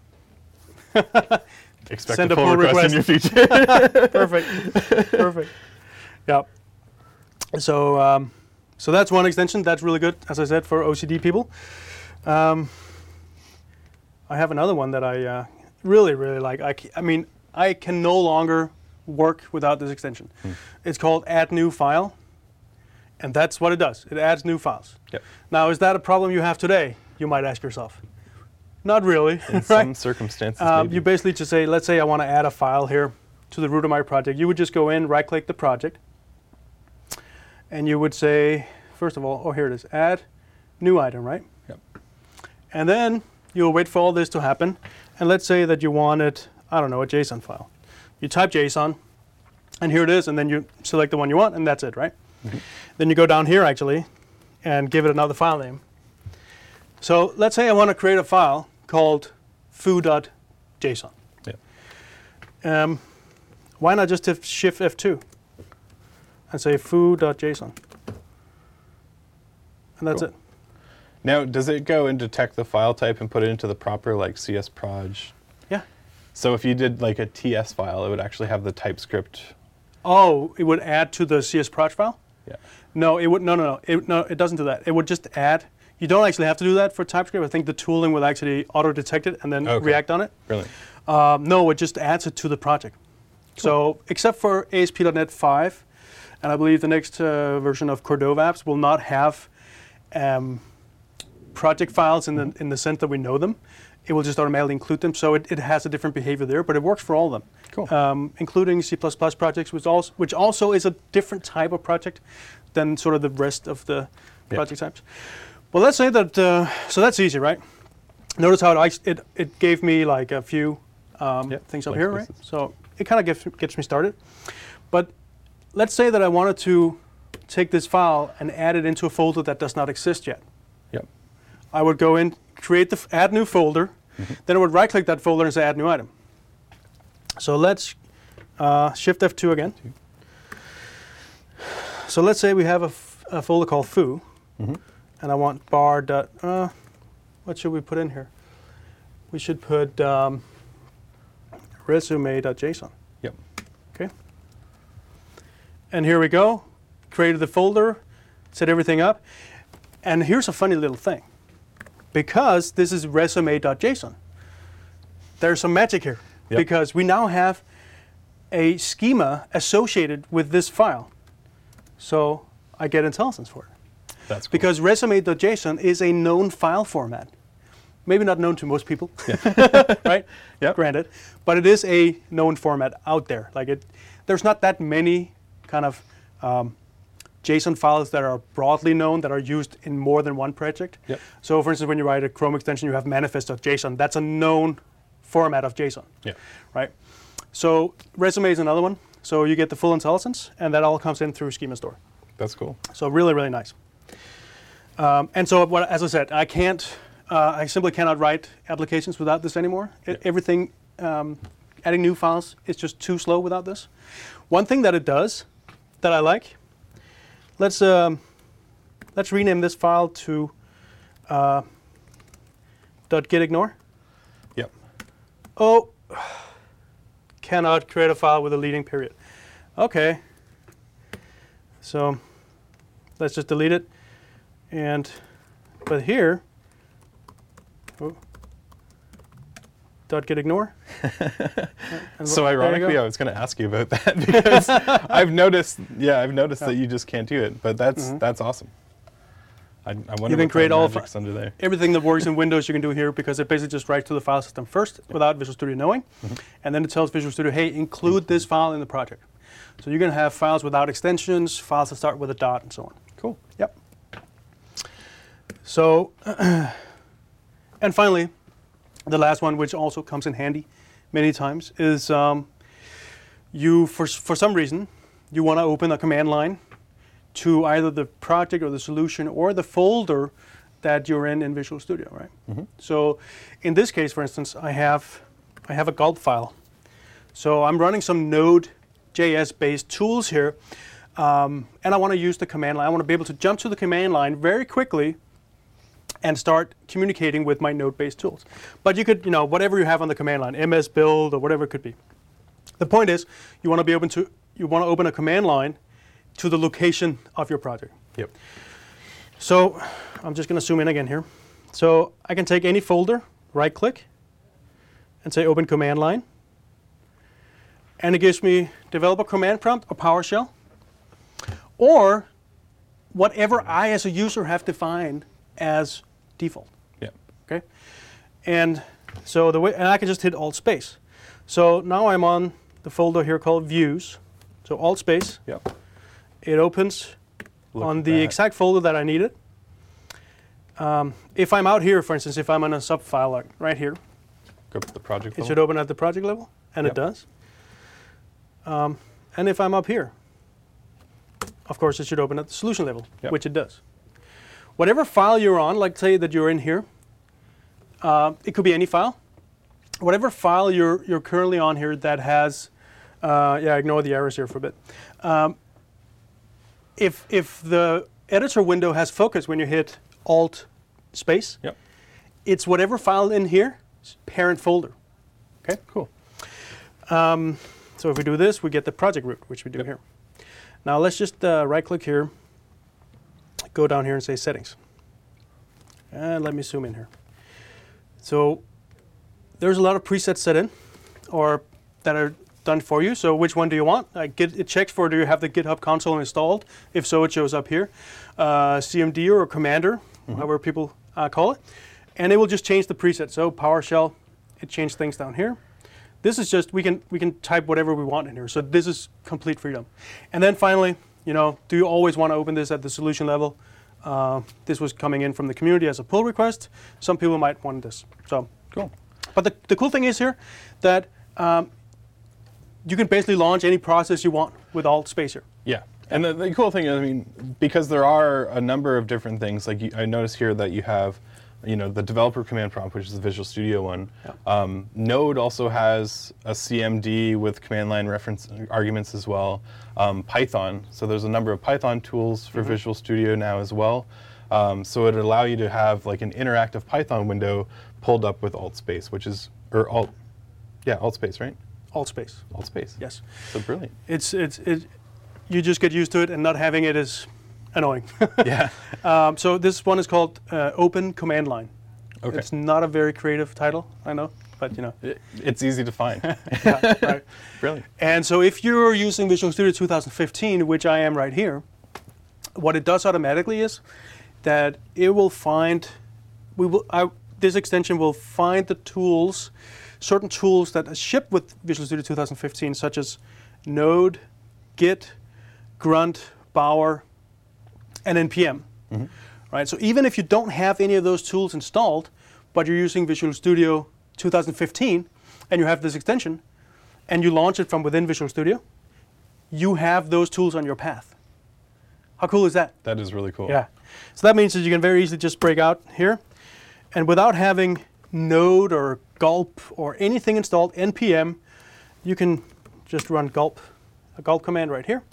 Speaker 1: Expect
Speaker 2: Send
Speaker 1: a
Speaker 2: a
Speaker 1: pull
Speaker 2: pull
Speaker 1: request, in your future.
Speaker 2: Perfect. Perfect. Yeah. So um, so that's one extension. That's really good, as I said, for O C D people. Um, I have another one that I uh, really, really like. I, ca- I mean, I can no longer work without this extension.
Speaker 1: Hmm.
Speaker 2: It's called Add New File, and that's what it does. It adds new files.
Speaker 1: Yep.
Speaker 2: Now, is that a problem you have today? You might ask yourself. Not really,
Speaker 1: In
Speaker 2: right?
Speaker 1: some circumstances,
Speaker 2: Um,
Speaker 1: maybe.
Speaker 2: you basically just say, let's say I want to add a file here. to the root of my project, you would just go in, right-click the project, and you would say, first of all, oh, here it is, add new item, right?
Speaker 1: Yep.
Speaker 2: And then you'll wait for all this to happen. And let's say that you wanted, I don't know, a JSON file. You type JSON, and here it is, and then you select the one you want, and that's it, right? Mm-hmm. Then you go down here, actually, and give it another file name. So let's say I want to create a file called foo.json.
Speaker 1: Yeah.
Speaker 2: Um, why not just hit Shift F two and say foo.json? And that's
Speaker 1: Cool.
Speaker 2: it.
Speaker 1: Now, does it go and detect the file type and put it into the proper like C S proj?
Speaker 2: Yeah.
Speaker 1: So if you did like a T S file, it would actually have the TypeScript.
Speaker 2: Oh, it would add to the C S proj file?
Speaker 1: Yeah.
Speaker 2: No, it would. No, no, no. It, no, it doesn't do that. It would just add. You don't actually have to do that for TypeScript. I think the tooling will actually auto-detect it and then
Speaker 1: Okay.
Speaker 2: react on it.
Speaker 1: Brilliant.
Speaker 2: Um, no, it just adds it to the project. Cool. So except for A S P dot NET five, and I believe the next uh, version of Cordova apps will not have um, project files in the in the sense that we know them. It will just automatically include them. So it, it has a different behavior there, but it works for all of them.
Speaker 1: Cool.
Speaker 2: Um, including C plus plus projects, which also, which also is a different type of project than sort of the rest of the
Speaker 1: Yeah.
Speaker 2: project types. Well, let's say that, uh, so that's easy, right? Notice how it, it, it gave me like a few um,
Speaker 1: Yep,
Speaker 2: things up
Speaker 1: like
Speaker 2: here, right?
Speaker 1: pieces.
Speaker 2: So it kind of gets, gets me started. But let's say that I wanted to take this file and add it into a folder that does not exist yet.
Speaker 1: Yep.
Speaker 2: I would go in, create the f- add new folder, mm-hmm. then I would right-click that folder and say add new item. So let's uh, Shift F two again. So let's say we have a, f- a folder called foo,
Speaker 1: Mm-hmm.
Speaker 2: and I want bar dot, uh, what should we put in here? We should put um, resume.json.
Speaker 1: Yep.
Speaker 2: Okay. And here we go. Created the folder, set everything up. And here's a funny little thing. Because this is resume.json, there's some magic here.
Speaker 1: Yep.
Speaker 2: Because we now have a schema associated with this file. So I get IntelliSense for it.
Speaker 1: That's cool.
Speaker 2: Because resume.json is a known file format. Maybe not known to most people, right?
Speaker 1: Yep.
Speaker 2: Granted, but it is a known format out there. Like it, there's not that many kind of um, JSON files that are broadly known that are used in more than one project.
Speaker 1: Yep.
Speaker 2: So, for instance, when you write a Chrome extension, you have manifest.json. That's a known format of JSON,
Speaker 1: Yeah.
Speaker 2: right? So, resume is another one. So you get the full IntelliSense, and that all comes in through Schema Store.
Speaker 1: That's cool.
Speaker 2: So really, really nice. Um, and so, what, as I said, I can't, uh, I simply cannot write applications without this anymore.
Speaker 1: Yeah.
Speaker 2: It, everything, um, adding new files is just too slow without this. One thing that it does, that I like, let's um, let's rename this file to uh, .getignore.
Speaker 1: Yep.
Speaker 2: Oh, cannot create a file with a leading period. Okay. So let's just delete it. And, but here, oh, dot .getignore.
Speaker 1: So ironically, I was going to ask you about that because I've noticed, yeah, I've noticed
Speaker 2: Oh.
Speaker 1: that you just can't do it, but that's
Speaker 2: Mhm.
Speaker 1: that's awesome. I, I wonder
Speaker 2: You can
Speaker 1: what
Speaker 2: create
Speaker 1: kind
Speaker 2: all
Speaker 1: of
Speaker 2: fi-
Speaker 1: magic's under there.
Speaker 2: Everything that works in Windows you can do here because it basically just writes to the file system first without Visual Studio knowing.
Speaker 1: Mhm.
Speaker 2: And then it tells Visual Studio, hey, include this file in the project. So you're going to have files without extensions, files that start with a dot, and so on.
Speaker 1: Cool.
Speaker 2: Yep. So, and finally, the last one, which also comes in handy many times, is um, you, for, for some reason, you want to open a command line to either the project or the solution or the folder that you're in in Visual Studio, right?
Speaker 1: Mhm.
Speaker 2: So in this case, for instance, I have, I have a gulp file. So I'm running some Node.js-based tools here, um, and I want to use the command line. I want to be able to jump to the command line very quickly and start communicating with my Node-based tools. But you could, you know, whatever you have on the command line, M S build or whatever it could be. The point is, you want to be open to, you want to open a command line to the location of your project.
Speaker 1: Yep.
Speaker 2: So I'm just going to zoom in again here. So I can take any folder, right-click, and say Open Command Line. And it gives me Developer Command Prompt or PowerShell, or whatever I as a user have defined as default.
Speaker 1: Yeah.
Speaker 2: Okay. And so the way, and I can just hit Alt Space. So now I'm on the folder here called Views. So Alt Space.
Speaker 1: Yep.
Speaker 2: It opens
Speaker 1: Look
Speaker 2: on
Speaker 1: at
Speaker 2: the
Speaker 1: that.
Speaker 2: exact folder that I needed. Um, if I'm out here, for instance, if I'm on a subfile like right here,
Speaker 1: Go to the project
Speaker 2: it
Speaker 1: level.
Speaker 2: should open at the project level, and
Speaker 1: Yep.
Speaker 2: it does. Um, and if I'm up here, of course, it should open at the solution level,
Speaker 1: Yep.
Speaker 2: which it does. Whatever file you're on, like say that you're in here, uh, it could be any file. Whatever file you're you're currently on here that has, uh, yeah, ignore the errors here for a bit. Um, if if the editor window has focus when you hit Alt Space,
Speaker 1: Yep.
Speaker 2: it's whatever file in here, parent folder. Okay.
Speaker 1: Cool.
Speaker 2: Um, so if we do this, we get the project root, which we do
Speaker 1: Yep.
Speaker 2: here. Now let's just uh, right-click here, go down here and say Settings. And let me zoom in here. So there's a lot of presets set in, or that are done for you. So which one do you want? Uh, Git, it checks for do you have the GitHub console installed? If so, it shows up here. Uh, C M D or Commander,
Speaker 1: Mm-hmm.
Speaker 2: however people uh, call it. And it will just change the preset. So PowerShell, it changed things down here. This is just, we can we can type whatever we want in here. So this is complete freedom. And then finally, you know, do you always want to open this at the solution level? Uh, this was coming in from the community as a pull request. Some people might want this. So
Speaker 1: Cool.
Speaker 2: but the, the cool thing is here that um, you can basically launch any process you want with Alt Space here.
Speaker 1: Yeah. And the, the cool thing is, I mean, because there are a number of different things, like you, I notice here that you have, you know, the developer command prompt, which is the Visual Studio one.
Speaker 2: Yeah.
Speaker 1: Um, Node also has a C M D with command line reference arguments as well. Um, Python, so there's a number of Python tools for
Speaker 2: Mm-hmm.
Speaker 1: Visual Studio now as well. Um, so it allow you to have like an interactive Python window pulled up with Alt Space, which is, or Alt, yeah, Alt Space, right?
Speaker 2: Alt Space.
Speaker 1: Alt Space.
Speaker 2: Yes.
Speaker 1: So brilliant.
Speaker 2: It's it's it. You just get used to it, and not having it is annoying.
Speaker 1: Yeah.
Speaker 2: um, so this one is called uh, Open Command Line.
Speaker 1: Okay.
Speaker 2: It's not a very creative title, I know, but you know.
Speaker 1: It, it's easy to find.
Speaker 2: Yeah, right.
Speaker 1: Brilliant.
Speaker 2: And so if you're using Visual Studio two thousand fifteen, which I am right here, what it does automatically is that it will find, we will, I, this extension will find the tools, certain tools that are shipped with Visual Studio two thousand fifteen, such as Node, Git, Grunt, Bower, and N P M.
Speaker 1: Mm-hmm.
Speaker 2: Right? So even if you don't have any of those tools installed, but you're using Visual Studio two thousand fifteen, and you have this extension, and you launch it from within Visual Studio, you have those tools on your path. How cool is that?
Speaker 1: That is really cool.
Speaker 2: Yeah. So that means that you can very easily just break out here, and without having Node or Gulp or anything installed, N P M, you can just run Gulp, a Gulp command right here,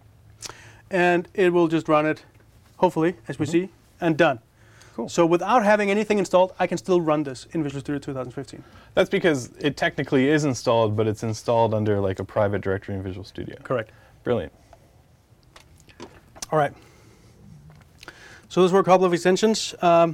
Speaker 2: and it will just run it, hopefully, as we see, and done.
Speaker 1: Cool.
Speaker 2: So without having anything installed, I can still run this in Visual Studio two thousand fifteen.
Speaker 1: That's because it technically is installed, but it's installed under like a private directory in Visual Studio.
Speaker 2: Correct.
Speaker 1: Brilliant.
Speaker 2: All right. So those were a couple of extensions. Um,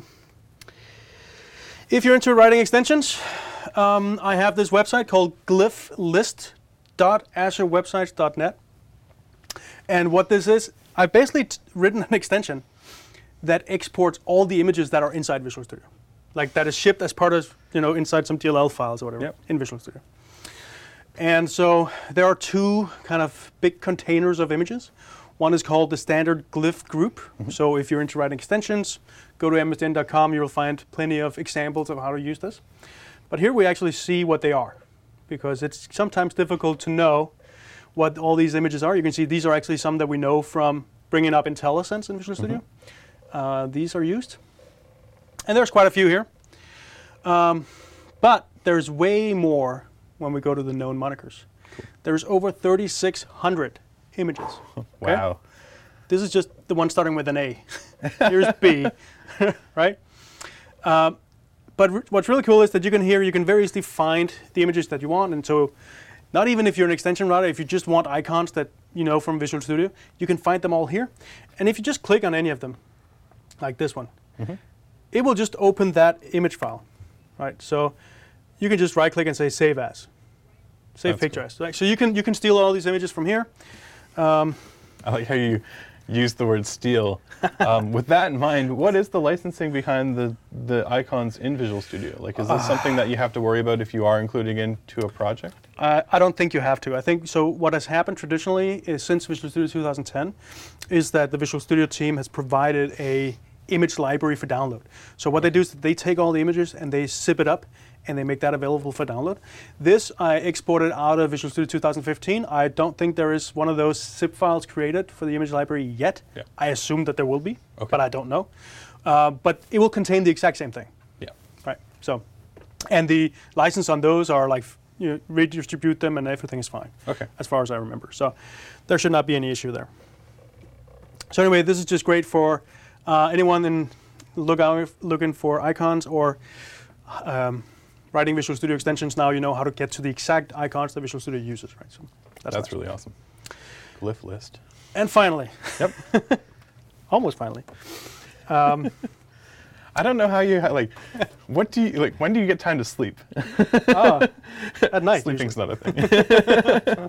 Speaker 2: if you're into writing extensions, um, I have this website called glyphlist dot azure websites dot net. And what this is, I've basically t- written an extension that exports all the images that are inside Visual Studio. Like that is shipped as part of, you know, inside some D L L files or whatever
Speaker 1: Yep.
Speaker 2: in Visual Studio. And so there are two kind of big containers of images. One is called the standard glyph group. Mm-hmm. So if you're into writing extensions, go to M S D N dot com. You will find plenty of examples of how to use this. But here we actually see what they are, because it's sometimes difficult to know what all these images are. You can see these are actually some that we know from bringing up IntelliSense in Visual Studio. Mm-hmm. Uh, these are used. And there's quite a few here. Um, but there's way more when we go to the known monikers. Cool. There's over thirty-six hundred images. Okay?
Speaker 1: Wow.
Speaker 2: This is just the one starting with an A. Here's B, right? Um, but r- what's really cool is that you can here, you can very easily find the images that you want. And so not even if you're an extension writer, if you just want icons that you know from Visual Studio, you can find them all here. And if you just click on any of them, like this one, mm-hmm. it will just open that image file, right? So you can just right click and say save as, save
Speaker 1: That's
Speaker 2: picture
Speaker 1: cool.
Speaker 2: as. Right? So you can you can steal all these images from here. Um,
Speaker 1: I like how you used the word steal. Um, with that in mind, what is the licensing behind the, the icons in Visual Studio? Like, is this something that you have to worry about if you are including into a project?
Speaker 2: Uh, I don't think you have to. I think so. What has happened traditionally is since Visual Studio two thousand ten, is that the Visual Studio team has provided a image library for download. So what they do is that they take all the images and they zip it up, and they make that available for download. This I exported out of Visual Studio two thousand fifteen. I don't think there is one of those zip files created for the image library yet.
Speaker 1: Yeah.
Speaker 2: I assume that there will be,
Speaker 1: Okay.
Speaker 2: but I don't know. Uh, but it will contain the exact same thing.
Speaker 1: Yeah.
Speaker 2: Right. So, and the license on those are like, you know, redistribute them and everything is fine.
Speaker 1: Okay.
Speaker 2: As far as I remember. So there should not be any issue there. So anyway, this is just great for uh, anyone in look out, looking for icons or um, writing Visual Studio extensions. Now you know how to get to the exact icons that Visual Studio uses, right? So
Speaker 1: That's,
Speaker 2: nice.
Speaker 1: really awesome. Glyph list.
Speaker 2: And finally,
Speaker 1: Yep.
Speaker 2: almost finally, um,
Speaker 1: I don't know how you ha- like. What do you like? When do you get time to sleep?
Speaker 2: ah, at night.
Speaker 1: Sleeping's not a thing.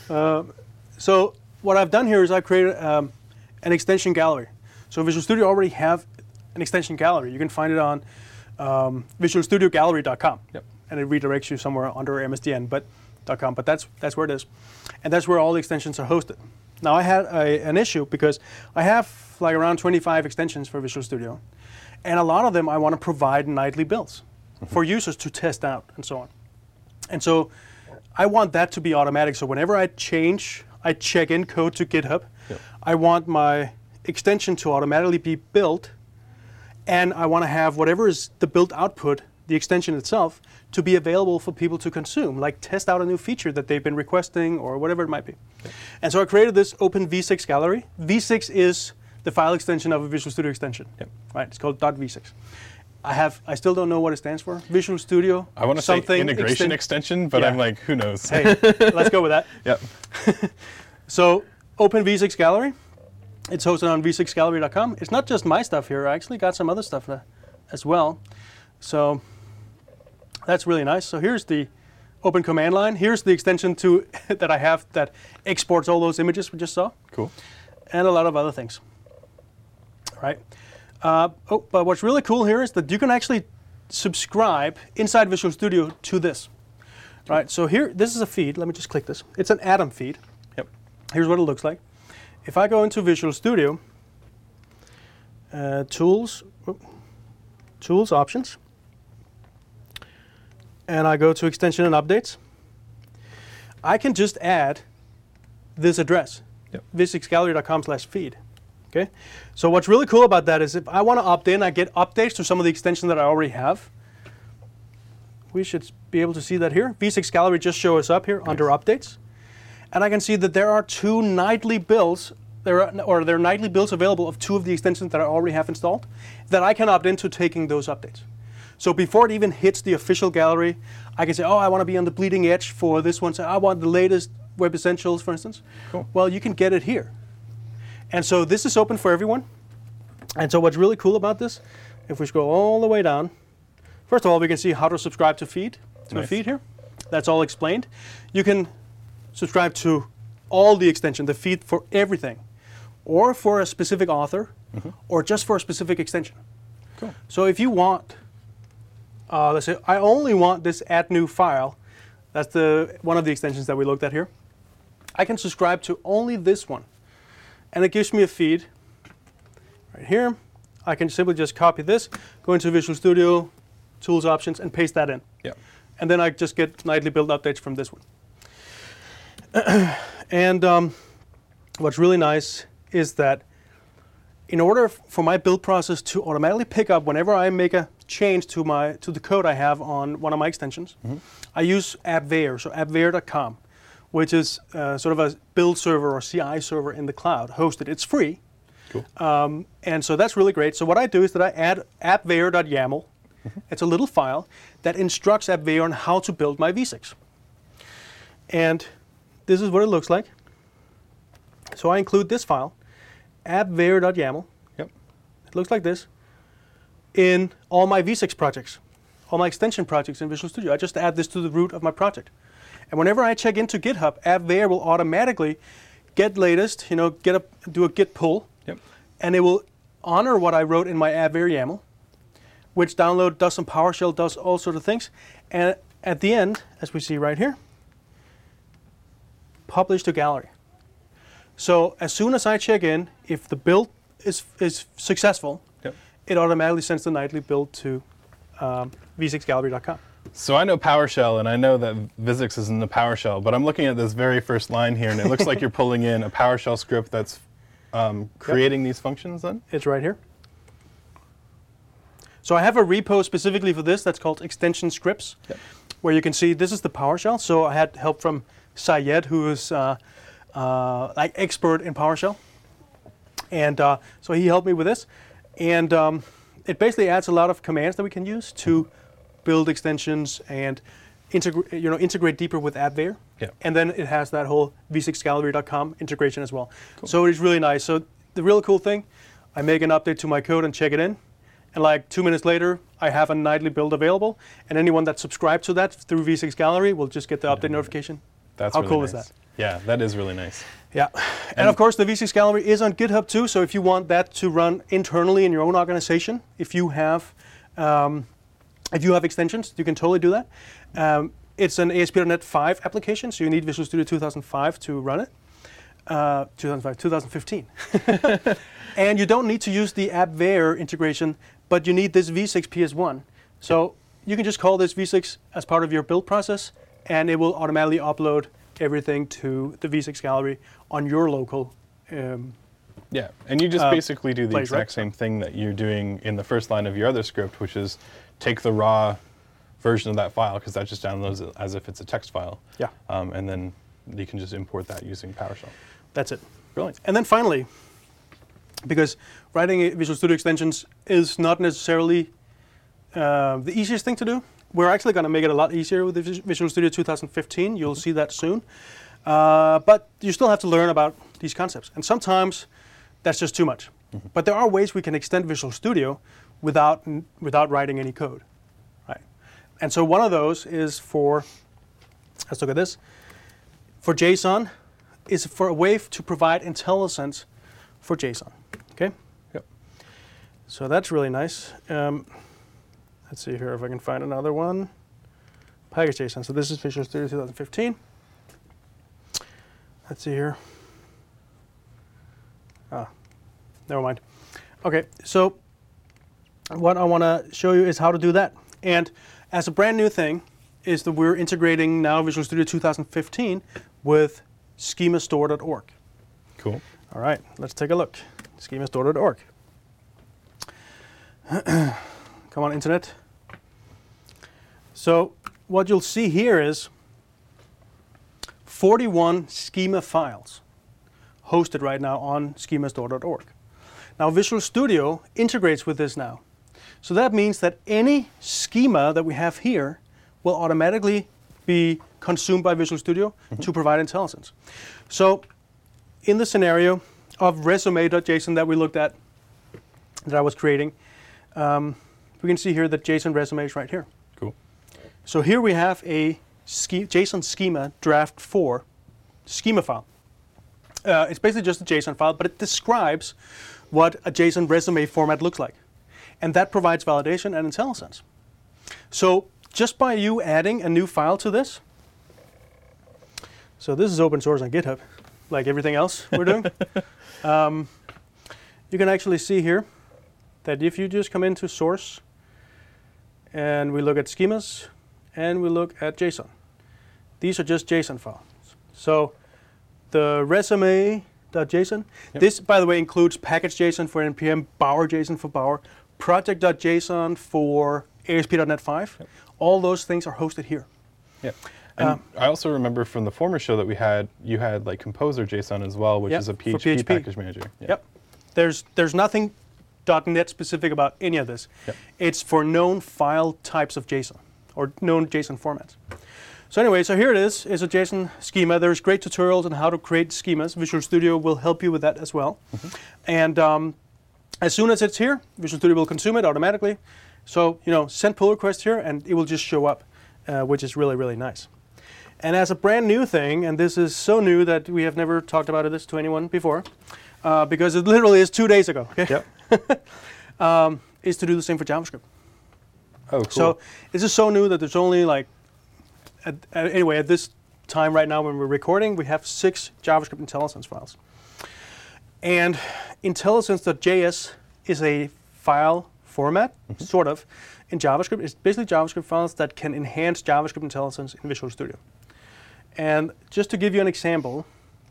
Speaker 2: So what I've done here is I've created um, an extension gallery. So Visual Studio already have an extension gallery. You can find it on um, visual studio gallery dot com.
Speaker 1: Yep.
Speaker 2: And it redirects you somewhere under M S D N, but .com. But that's that's where it is, and that's where all the extensions are hosted. Now I had a, an issue because I have like around twenty-five extensions for Visual Studio, and a lot of them I want to provide nightly builds for users to test out and so on. And so I want that to be automatic. So whenever I change, I check in code to GitHub.
Speaker 1: Yep.
Speaker 2: I want my extension to automatically be built, and I want to have whatever is the build output, the extension itself, to be available for people to consume, like test out a new feature that they've been requesting or whatever it might be. Yep. And so I created this Open V six gallery. V six is the file extension of a Visual Studio extension.
Speaker 1: Yep.
Speaker 2: Right? It's called .v six. I have. I still don't know what it stands for. Visual Studio.
Speaker 1: I want to say
Speaker 2: something
Speaker 1: integration
Speaker 2: exten-
Speaker 1: extension, but
Speaker 2: Yeah.
Speaker 1: I'm like, who knows?
Speaker 2: Hey, let's go with that.
Speaker 1: Yep.
Speaker 2: So Open V six Gallery, it's hosted on v six gallery dot com. It's not just my stuff here. I actually got some other stuff uh, as well. So that's really nice. So here's the open command line. Here's the extension to that I have that exports all those images we just saw,
Speaker 1: Cool.
Speaker 2: and a lot of other things. Right. Uh, oh, but what's really cool here is that you can actually subscribe inside Visual Studio to this. Right. So here, this is a feed. Let me just click this. It's an Atom feed.
Speaker 1: Yep.
Speaker 2: Here's what it looks like. If I go into Visual Studio, uh, Tools, whoop, Tools, Options, and I go to Extension and Updates, I can just add this address,
Speaker 1: Yep.
Speaker 2: v six gallery dot com slash feed. Okay. So what's really cool about that is if I want to opt in, I get updates to some of the extensions that I already have. We should be able to see that here. V six Gallery just shows up here under Updates. And I can see that there are two nightly builds, there are, or there are nightly builds available of two of the extensions that I already have installed that I can opt into taking those updates. So before it even hits the official gallery, I can say, oh, I want to be on the bleeding edge for this one. So I want the latest Web Essentials, for instance.
Speaker 1: Cool.
Speaker 2: Well, you can get it here. And so this is open for everyone. And so what's really cool about this, if we scroll all the way down, first of all, we can see how to subscribe to feed, to a
Speaker 1: Nice.
Speaker 2: feed here. That's all explained. You can subscribe to all the extension, the feed for everything, or for a specific author,
Speaker 1: Mm-hmm.
Speaker 2: or just for a specific extension.
Speaker 1: Cool.
Speaker 2: So if you want, uh, let's say, I only want this add new file, that's the one of the extensions that we looked at here, I can subscribe to only this one. And it gives me a feed right here. I can simply just copy this, go into Visual Studio, Tools, Options, and paste that in.
Speaker 1: Yep.
Speaker 2: And then I just get nightly build updates from this one. And um, what's really nice is that in order f- for my build process to automatically pick up whenever I make a change to my to the code I have on one of my extensions, I use AppVeyor, so app veyor dot com, which is uh, sort of a build server or C I server in the cloud, hosted. It's free.
Speaker 1: Cool.
Speaker 2: Um, and so that's really great. So what I do is that I add app veyor dot yaml. It's a little file that instructs AppVeyor on how to build my V six. And this is what it looks like. So I include this file, app veyor dot yaml.
Speaker 1: Yep.
Speaker 2: It looks like this in all my V six projects, all my extension projects in Visual Studio. I just add this to the root of my project. And whenever I check into GitHub, AppVeyor will automatically get latest, you know, get a, do a git pull,
Speaker 1: Yep.
Speaker 2: and it will honor what I wrote in my AppVeyor YAML, which download, does some PowerShell, does all sorts of things. And at the end, as we see right here, publish to gallery. So as soon as I check in, if the build is is successful,
Speaker 1: Yep.
Speaker 2: it automatically sends the nightly build to um, v six gallery dot com.
Speaker 1: So I know PowerShell, and I know that Vuzix is in the PowerShell, but I'm looking at this very first line here, and it looks like you're pulling in a PowerShell script that's um, creating yep. these functions then?
Speaker 2: It's right here. So I have a repo specifically for this that's called extension scripts, yep. where you can see this is the PowerShell. So I had help from Syed, who is uh, uh, like expert in PowerShell. And uh, so he helped me with this. And um, it basically adds a lot of commands that we can use to build extensions and integrate, you know, integrate deeper with AppVeyor.
Speaker 1: Yeah.
Speaker 2: And then it has that whole v six gallery dot com integration as well. Cool. So it's really nice. So the real cool thing, I make an update to my code and check it in. And like two minutes later, I have a nightly build available. And anyone that subscribed to that through v six Gallery will just get the update yeah. notification.
Speaker 1: That's
Speaker 2: How
Speaker 1: really
Speaker 2: cool
Speaker 1: nice.
Speaker 2: is that?
Speaker 1: Yeah, that is really nice.
Speaker 2: Yeah. And, and of course, the v six Gallery is on GitHub too. So if you want that to run internally in your own organization, if you have um, if you have extensions, you can totally do that. Um, it's an A S P dot net five application, so you need Visual Studio two thousand five to run it. Uh, two thousand five, two thousand fifteen. And you don't need to use the AppVeyor integration, but you need this v six P S one. So you can just call this v six as part of your build process, and it will automatically upload everything to the v six Gallery on your local. Um,
Speaker 1: yeah, and you just
Speaker 2: uh,
Speaker 1: basically do the
Speaker 2: place,
Speaker 1: exact
Speaker 2: right?
Speaker 1: same thing that you're doing in the first line of your other script, which is take the raw version of that file, because that just downloads it as if it's a text file.
Speaker 2: Yeah.
Speaker 1: Um, and then you can just import that using PowerShell.
Speaker 2: That's it.
Speaker 1: Brilliant.
Speaker 2: And then finally, because writing Visual Studio extensions is not necessarily uh, the easiest thing to do, we're actually going to make it a lot easier with the Visual Studio two thousand fifteen. You'll see that soon. Uh, but you still have to learn about these concepts. And sometimes that's just too much. Mm-hmm. But there are ways we can extend Visual Studio without, without writing any code. Right? And so one of those is for, let's look at this, for JSON, is for a way to provide IntelliSense for JSON. Okay?
Speaker 1: Yep.
Speaker 2: So that's really nice. Um, let's see here if I can find another one. Package JSON. So this is Visual Studio two thousand fifteen. Let's see here. Ah, never mind. Okay, so what I want to show you is how to do that. And as a brand new thing is that we're integrating now Visual Studio two thousand fifteen with schemastore dot org.
Speaker 1: Cool.
Speaker 2: All right, let's take a look. schemastore dot org. Come on, internet. So what you'll see here is forty-one schema files hosted right now on schemastore dot org. Now Visual Studio integrates with this now. So that means that any schema that we have here will automatically be consumed by Visual Studio mm-hmm. to provide IntelliSense. So in the scenario of resume dot J S O N that we looked at, that I was creating, um, we can see here that JSON resume is right here.
Speaker 1: Cool. So
Speaker 2: here we have a ske- JSON schema draft four schema file. Uh, it's basically just a JSON file, but it describes what a JSON resume format looks like. And that provides validation and IntelliSense. So just by you adding a new file to this, so this is open source on GitHub, like everything else we're doing. um, you can actually see here that if you just come into source and we look at schemas and we look at JSON, these are just JSON files. So the resume dot J S O N, yep. This, by the way, includes package JSON for N P M, Bower JSON for Bower, project dot J S O N for A S P dot net five. Yep. All those things are hosted here.
Speaker 1: Yeah. And um, I also remember from the former show that we had, you had like Composer JSON as well, which
Speaker 2: yep,
Speaker 1: is a P H P,
Speaker 2: P H P
Speaker 1: package manager.
Speaker 2: Yeah. Yep. There's there's nothing .NET specific about any of this.
Speaker 1: Yep.
Speaker 2: It's for known file types of JSON or known JSON formats. So anyway, so here it is. It's a JSON schema. There's great tutorials on how to create schemas. Visual Studio will help you with that as well. Mm-hmm. And um, as soon as it's here, Visual Studio will consume it automatically. So, you know, send pull request here and it will just show up, uh, which is really, really nice. And as a brand new thing, and this is so new that we have never talked about this to anyone before, uh, because it literally is two days ago, okay?
Speaker 1: Yep.
Speaker 2: um, is to do the same for JavaScript.
Speaker 1: Oh, cool.
Speaker 2: So this is so new that there's only like, at, at, anyway, at this time right now when we're recording, we have six JavaScript IntelliSense files. And IntelliSense.js is a file format, mm-hmm. sort of, in JavaScript. It's basically JavaScript files that can enhance JavaScript IntelliSense in Visual Studio. And just to give you an example,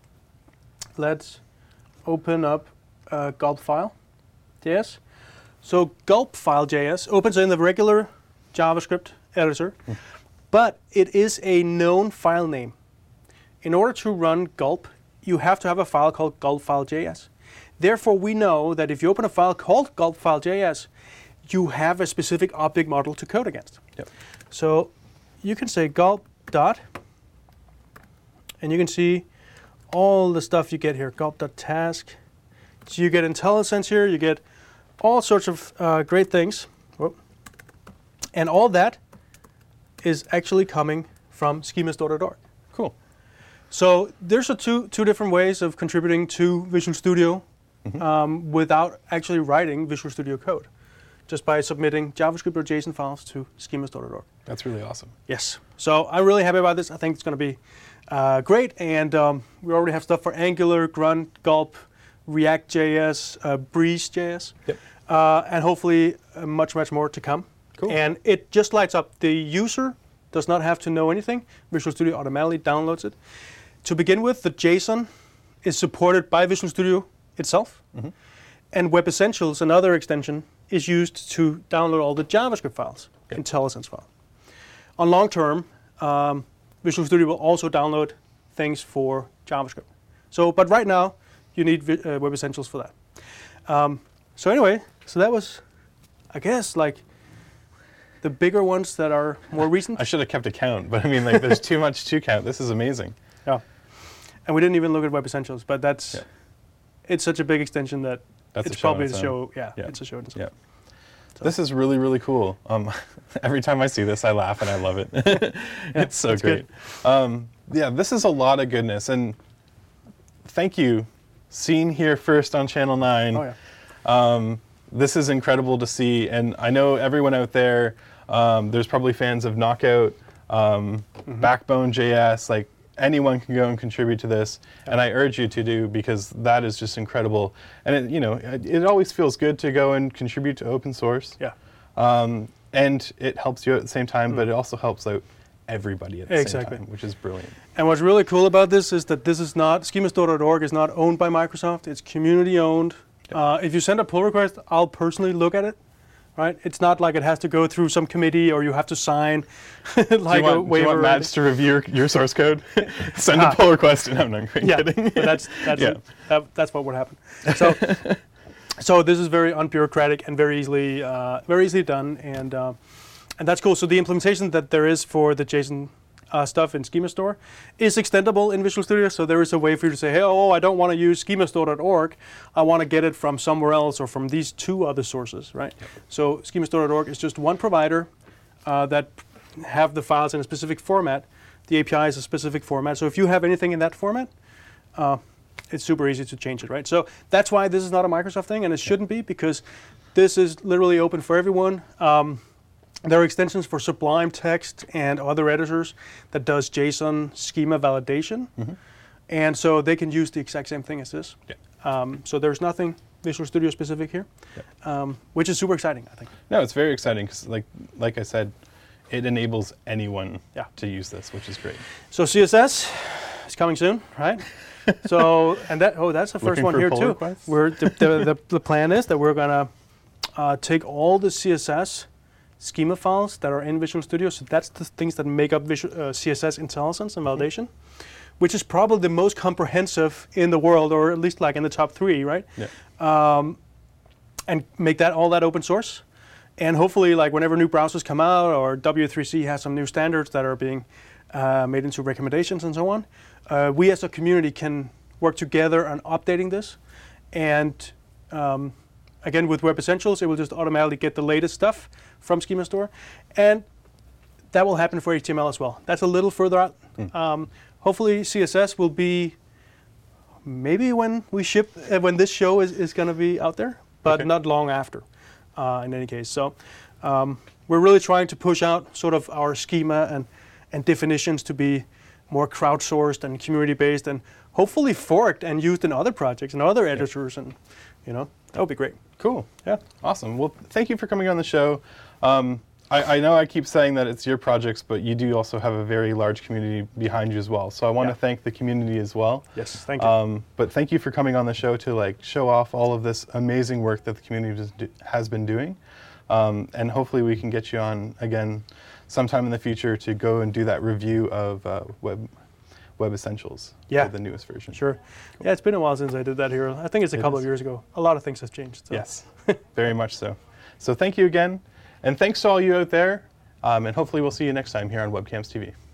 Speaker 2: let's open up a gulp file, J S. So gulp file J S opens in the regular JavaScript editor, mm. but it is a known file name. In order to run gulp, you have to have a file called gulp file J S. Therefore, we know that if you open a file called gulp file J S, you have a specific object model to code against.
Speaker 1: Yep.
Speaker 2: So you can say gulp dot, and you can see all the stuff you get here, gulp.task. So you get IntelliSense here, you get all sorts of uh, great things. Whoop. And all that is actually coming from schemastore dot org.
Speaker 1: Cool.
Speaker 2: So there's a two, two different ways of contributing to Visual Studio mm-hmm. um, without actually writing Visual Studio code, just by submitting JavaScript or JSON files to schemastore dot org.
Speaker 1: That's really awesome.
Speaker 2: Yes. So I'm really happy about this. I think it's going to be uh, great. And um, we already have stuff for Angular, Grunt, Gulp, React.js, uh, Breeze.js,
Speaker 1: yep.
Speaker 2: uh, and hopefully uh, much, much more to come.
Speaker 1: Cool.
Speaker 2: And it just lights up. The user does not have to know anything. Visual Studio automatically downloads it. To begin with, the JSON is supported by Visual Studio itself. Mm-hmm. And Web Essentials, another extension, is used to download all the JavaScript files, yep. IntelliSense file. On long term, um, Visual Studio will also download things for JavaScript. So, but right now, you need uh, Web Essentials for that. Um, so anyway, so that was, I guess, like the bigger ones that are more recent.
Speaker 1: I should have kept a count, but I mean, like, there's too much to count. This is amazing.
Speaker 2: Yeah, and we didn't even look at Web Essentials, but that's
Speaker 1: yeah.
Speaker 2: it's such a big extension that
Speaker 1: that's
Speaker 2: it's
Speaker 1: a
Speaker 2: probably
Speaker 1: the
Speaker 2: a show. Yeah,
Speaker 1: yeah,
Speaker 2: it's a show in itself.
Speaker 1: Yeah. So. This is really, really cool. Um, every time I see this, I laugh and I love it. It's yeah, so great. Um, yeah, this is a lot of goodness, and thank you. Seen here first on Channel nine.
Speaker 2: Oh, yeah.
Speaker 1: Um, this is incredible to see, and I know everyone out there, um, there's probably fans of Knockout, um, mm-hmm. Backbone J S, like anyone can go and contribute to this, yeah. and I urge you to do, because that is just incredible. And it, you know, it, it always feels good to go and contribute to open source.
Speaker 2: Yeah.
Speaker 1: Um, and it helps you at the same time, mm. but it also helps out everybody at the
Speaker 2: exactly.
Speaker 1: same time, which is brilliant.
Speaker 2: And what's really cool about this is that this is not, schemastore dot org is not owned by Microsoft. It's community owned. Yep. Uh, if you send a pull request, I'll personally look at it. Right? It's not like it has to go through some committee or you have to sign like
Speaker 1: do you want,
Speaker 2: a waiver.
Speaker 1: Do you want Mads to review your, your source code? Send
Speaker 2: ah.
Speaker 1: a pull request. And I'm not
Speaker 2: yeah,
Speaker 1: kidding.
Speaker 2: but that's that's
Speaker 1: yeah.
Speaker 2: that, that's what would happen. So, so this is very unbureaucratic and very easily uh, very easily done, and uh, and that's cool. So the implementation that there is for the JSON uh, stuff in Schemastore is extendable in Visual Studio. So there is a way for you to say, hey, oh, I don't want to use schemastore dot org. I want to get it from somewhere else or from these two other sources, right? Yep. So schemastore dot org is just one provider uh, that have the files in a specific format. The A P I is a specific format. So if you have anything in that format, uh, it's super easy to change it, right? So that's why this is not a Microsoft thing, and it shouldn't be, because this is literally open for everyone. Um, There are extensions for Sublime Text and other editors that does JSON schema validation. Mm-hmm. And so they can use the exact same thing as this.
Speaker 1: Yeah.
Speaker 2: Um, so there's nothing Visual Studio specific here, yeah. um, which is super exciting, I think.
Speaker 1: No, it's very exciting because, like, like I said, it enables anyone
Speaker 2: yeah.
Speaker 1: to use this, which is great.
Speaker 2: So C S S is coming soon, right? so, and that, oh, that's the first
Speaker 1: Looking
Speaker 2: one
Speaker 1: for
Speaker 2: here
Speaker 1: pull
Speaker 2: too.
Speaker 1: requests?
Speaker 2: We're the, the, the, the plan is that we're gonna uh, take all the C S S schema files that are in Visual Studio. So that's the things that make up Visual, uh, C S S IntelliSense and validation, mm-hmm. which is probably the most comprehensive in the world, or at least like in the top three, right?
Speaker 1: Yeah.
Speaker 2: Um, and make that all that open source. And hopefully, like whenever new browsers come out, or W three C has some new standards that are being uh, made into recommendations and so on, uh, we as a community can work together on updating this. And um, again, with Web Essentials, it will just automatically get the latest stuff from Schemastore. And that will happen for H T M L as well. That's a little further out. Mm. Um, hopefully C S S will be maybe when we ship, uh, when this show is, is going to be out there, but okay. not long after uh, in any case. So um, we're really trying to push out sort of our schema and, and definitions to be more crowdsourced and community-based, and hopefully forked and used in other projects and other editors, and you know, that would be great.
Speaker 1: Cool.
Speaker 2: Yeah.
Speaker 1: Awesome. Well, thank you for coming on the show. Um, I, I know I keep saying that it's your projects, but you do also have a very large community behind you as well. So I want
Speaker 2: Yeah.
Speaker 1: to thank the community as well.
Speaker 2: Yes, thank you.
Speaker 1: Um, but thank you for coming on the show to like show off all of this amazing work that the community has, do, has been doing. Um, and hopefully we can get you on again sometime in the future to go and do that review of uh, Web Web Essentials,
Speaker 2: Yeah.
Speaker 1: for the newest version.
Speaker 2: Sure. Yeah, it's been a while since I did that here. I think it's a
Speaker 1: It
Speaker 2: couple
Speaker 1: is.
Speaker 2: of years ago. A lot of things have changed. So.
Speaker 1: Yes, very much so. So thank you again, and thanks to all you out there, um, and hopefully we'll see you next time here on Webcams T V.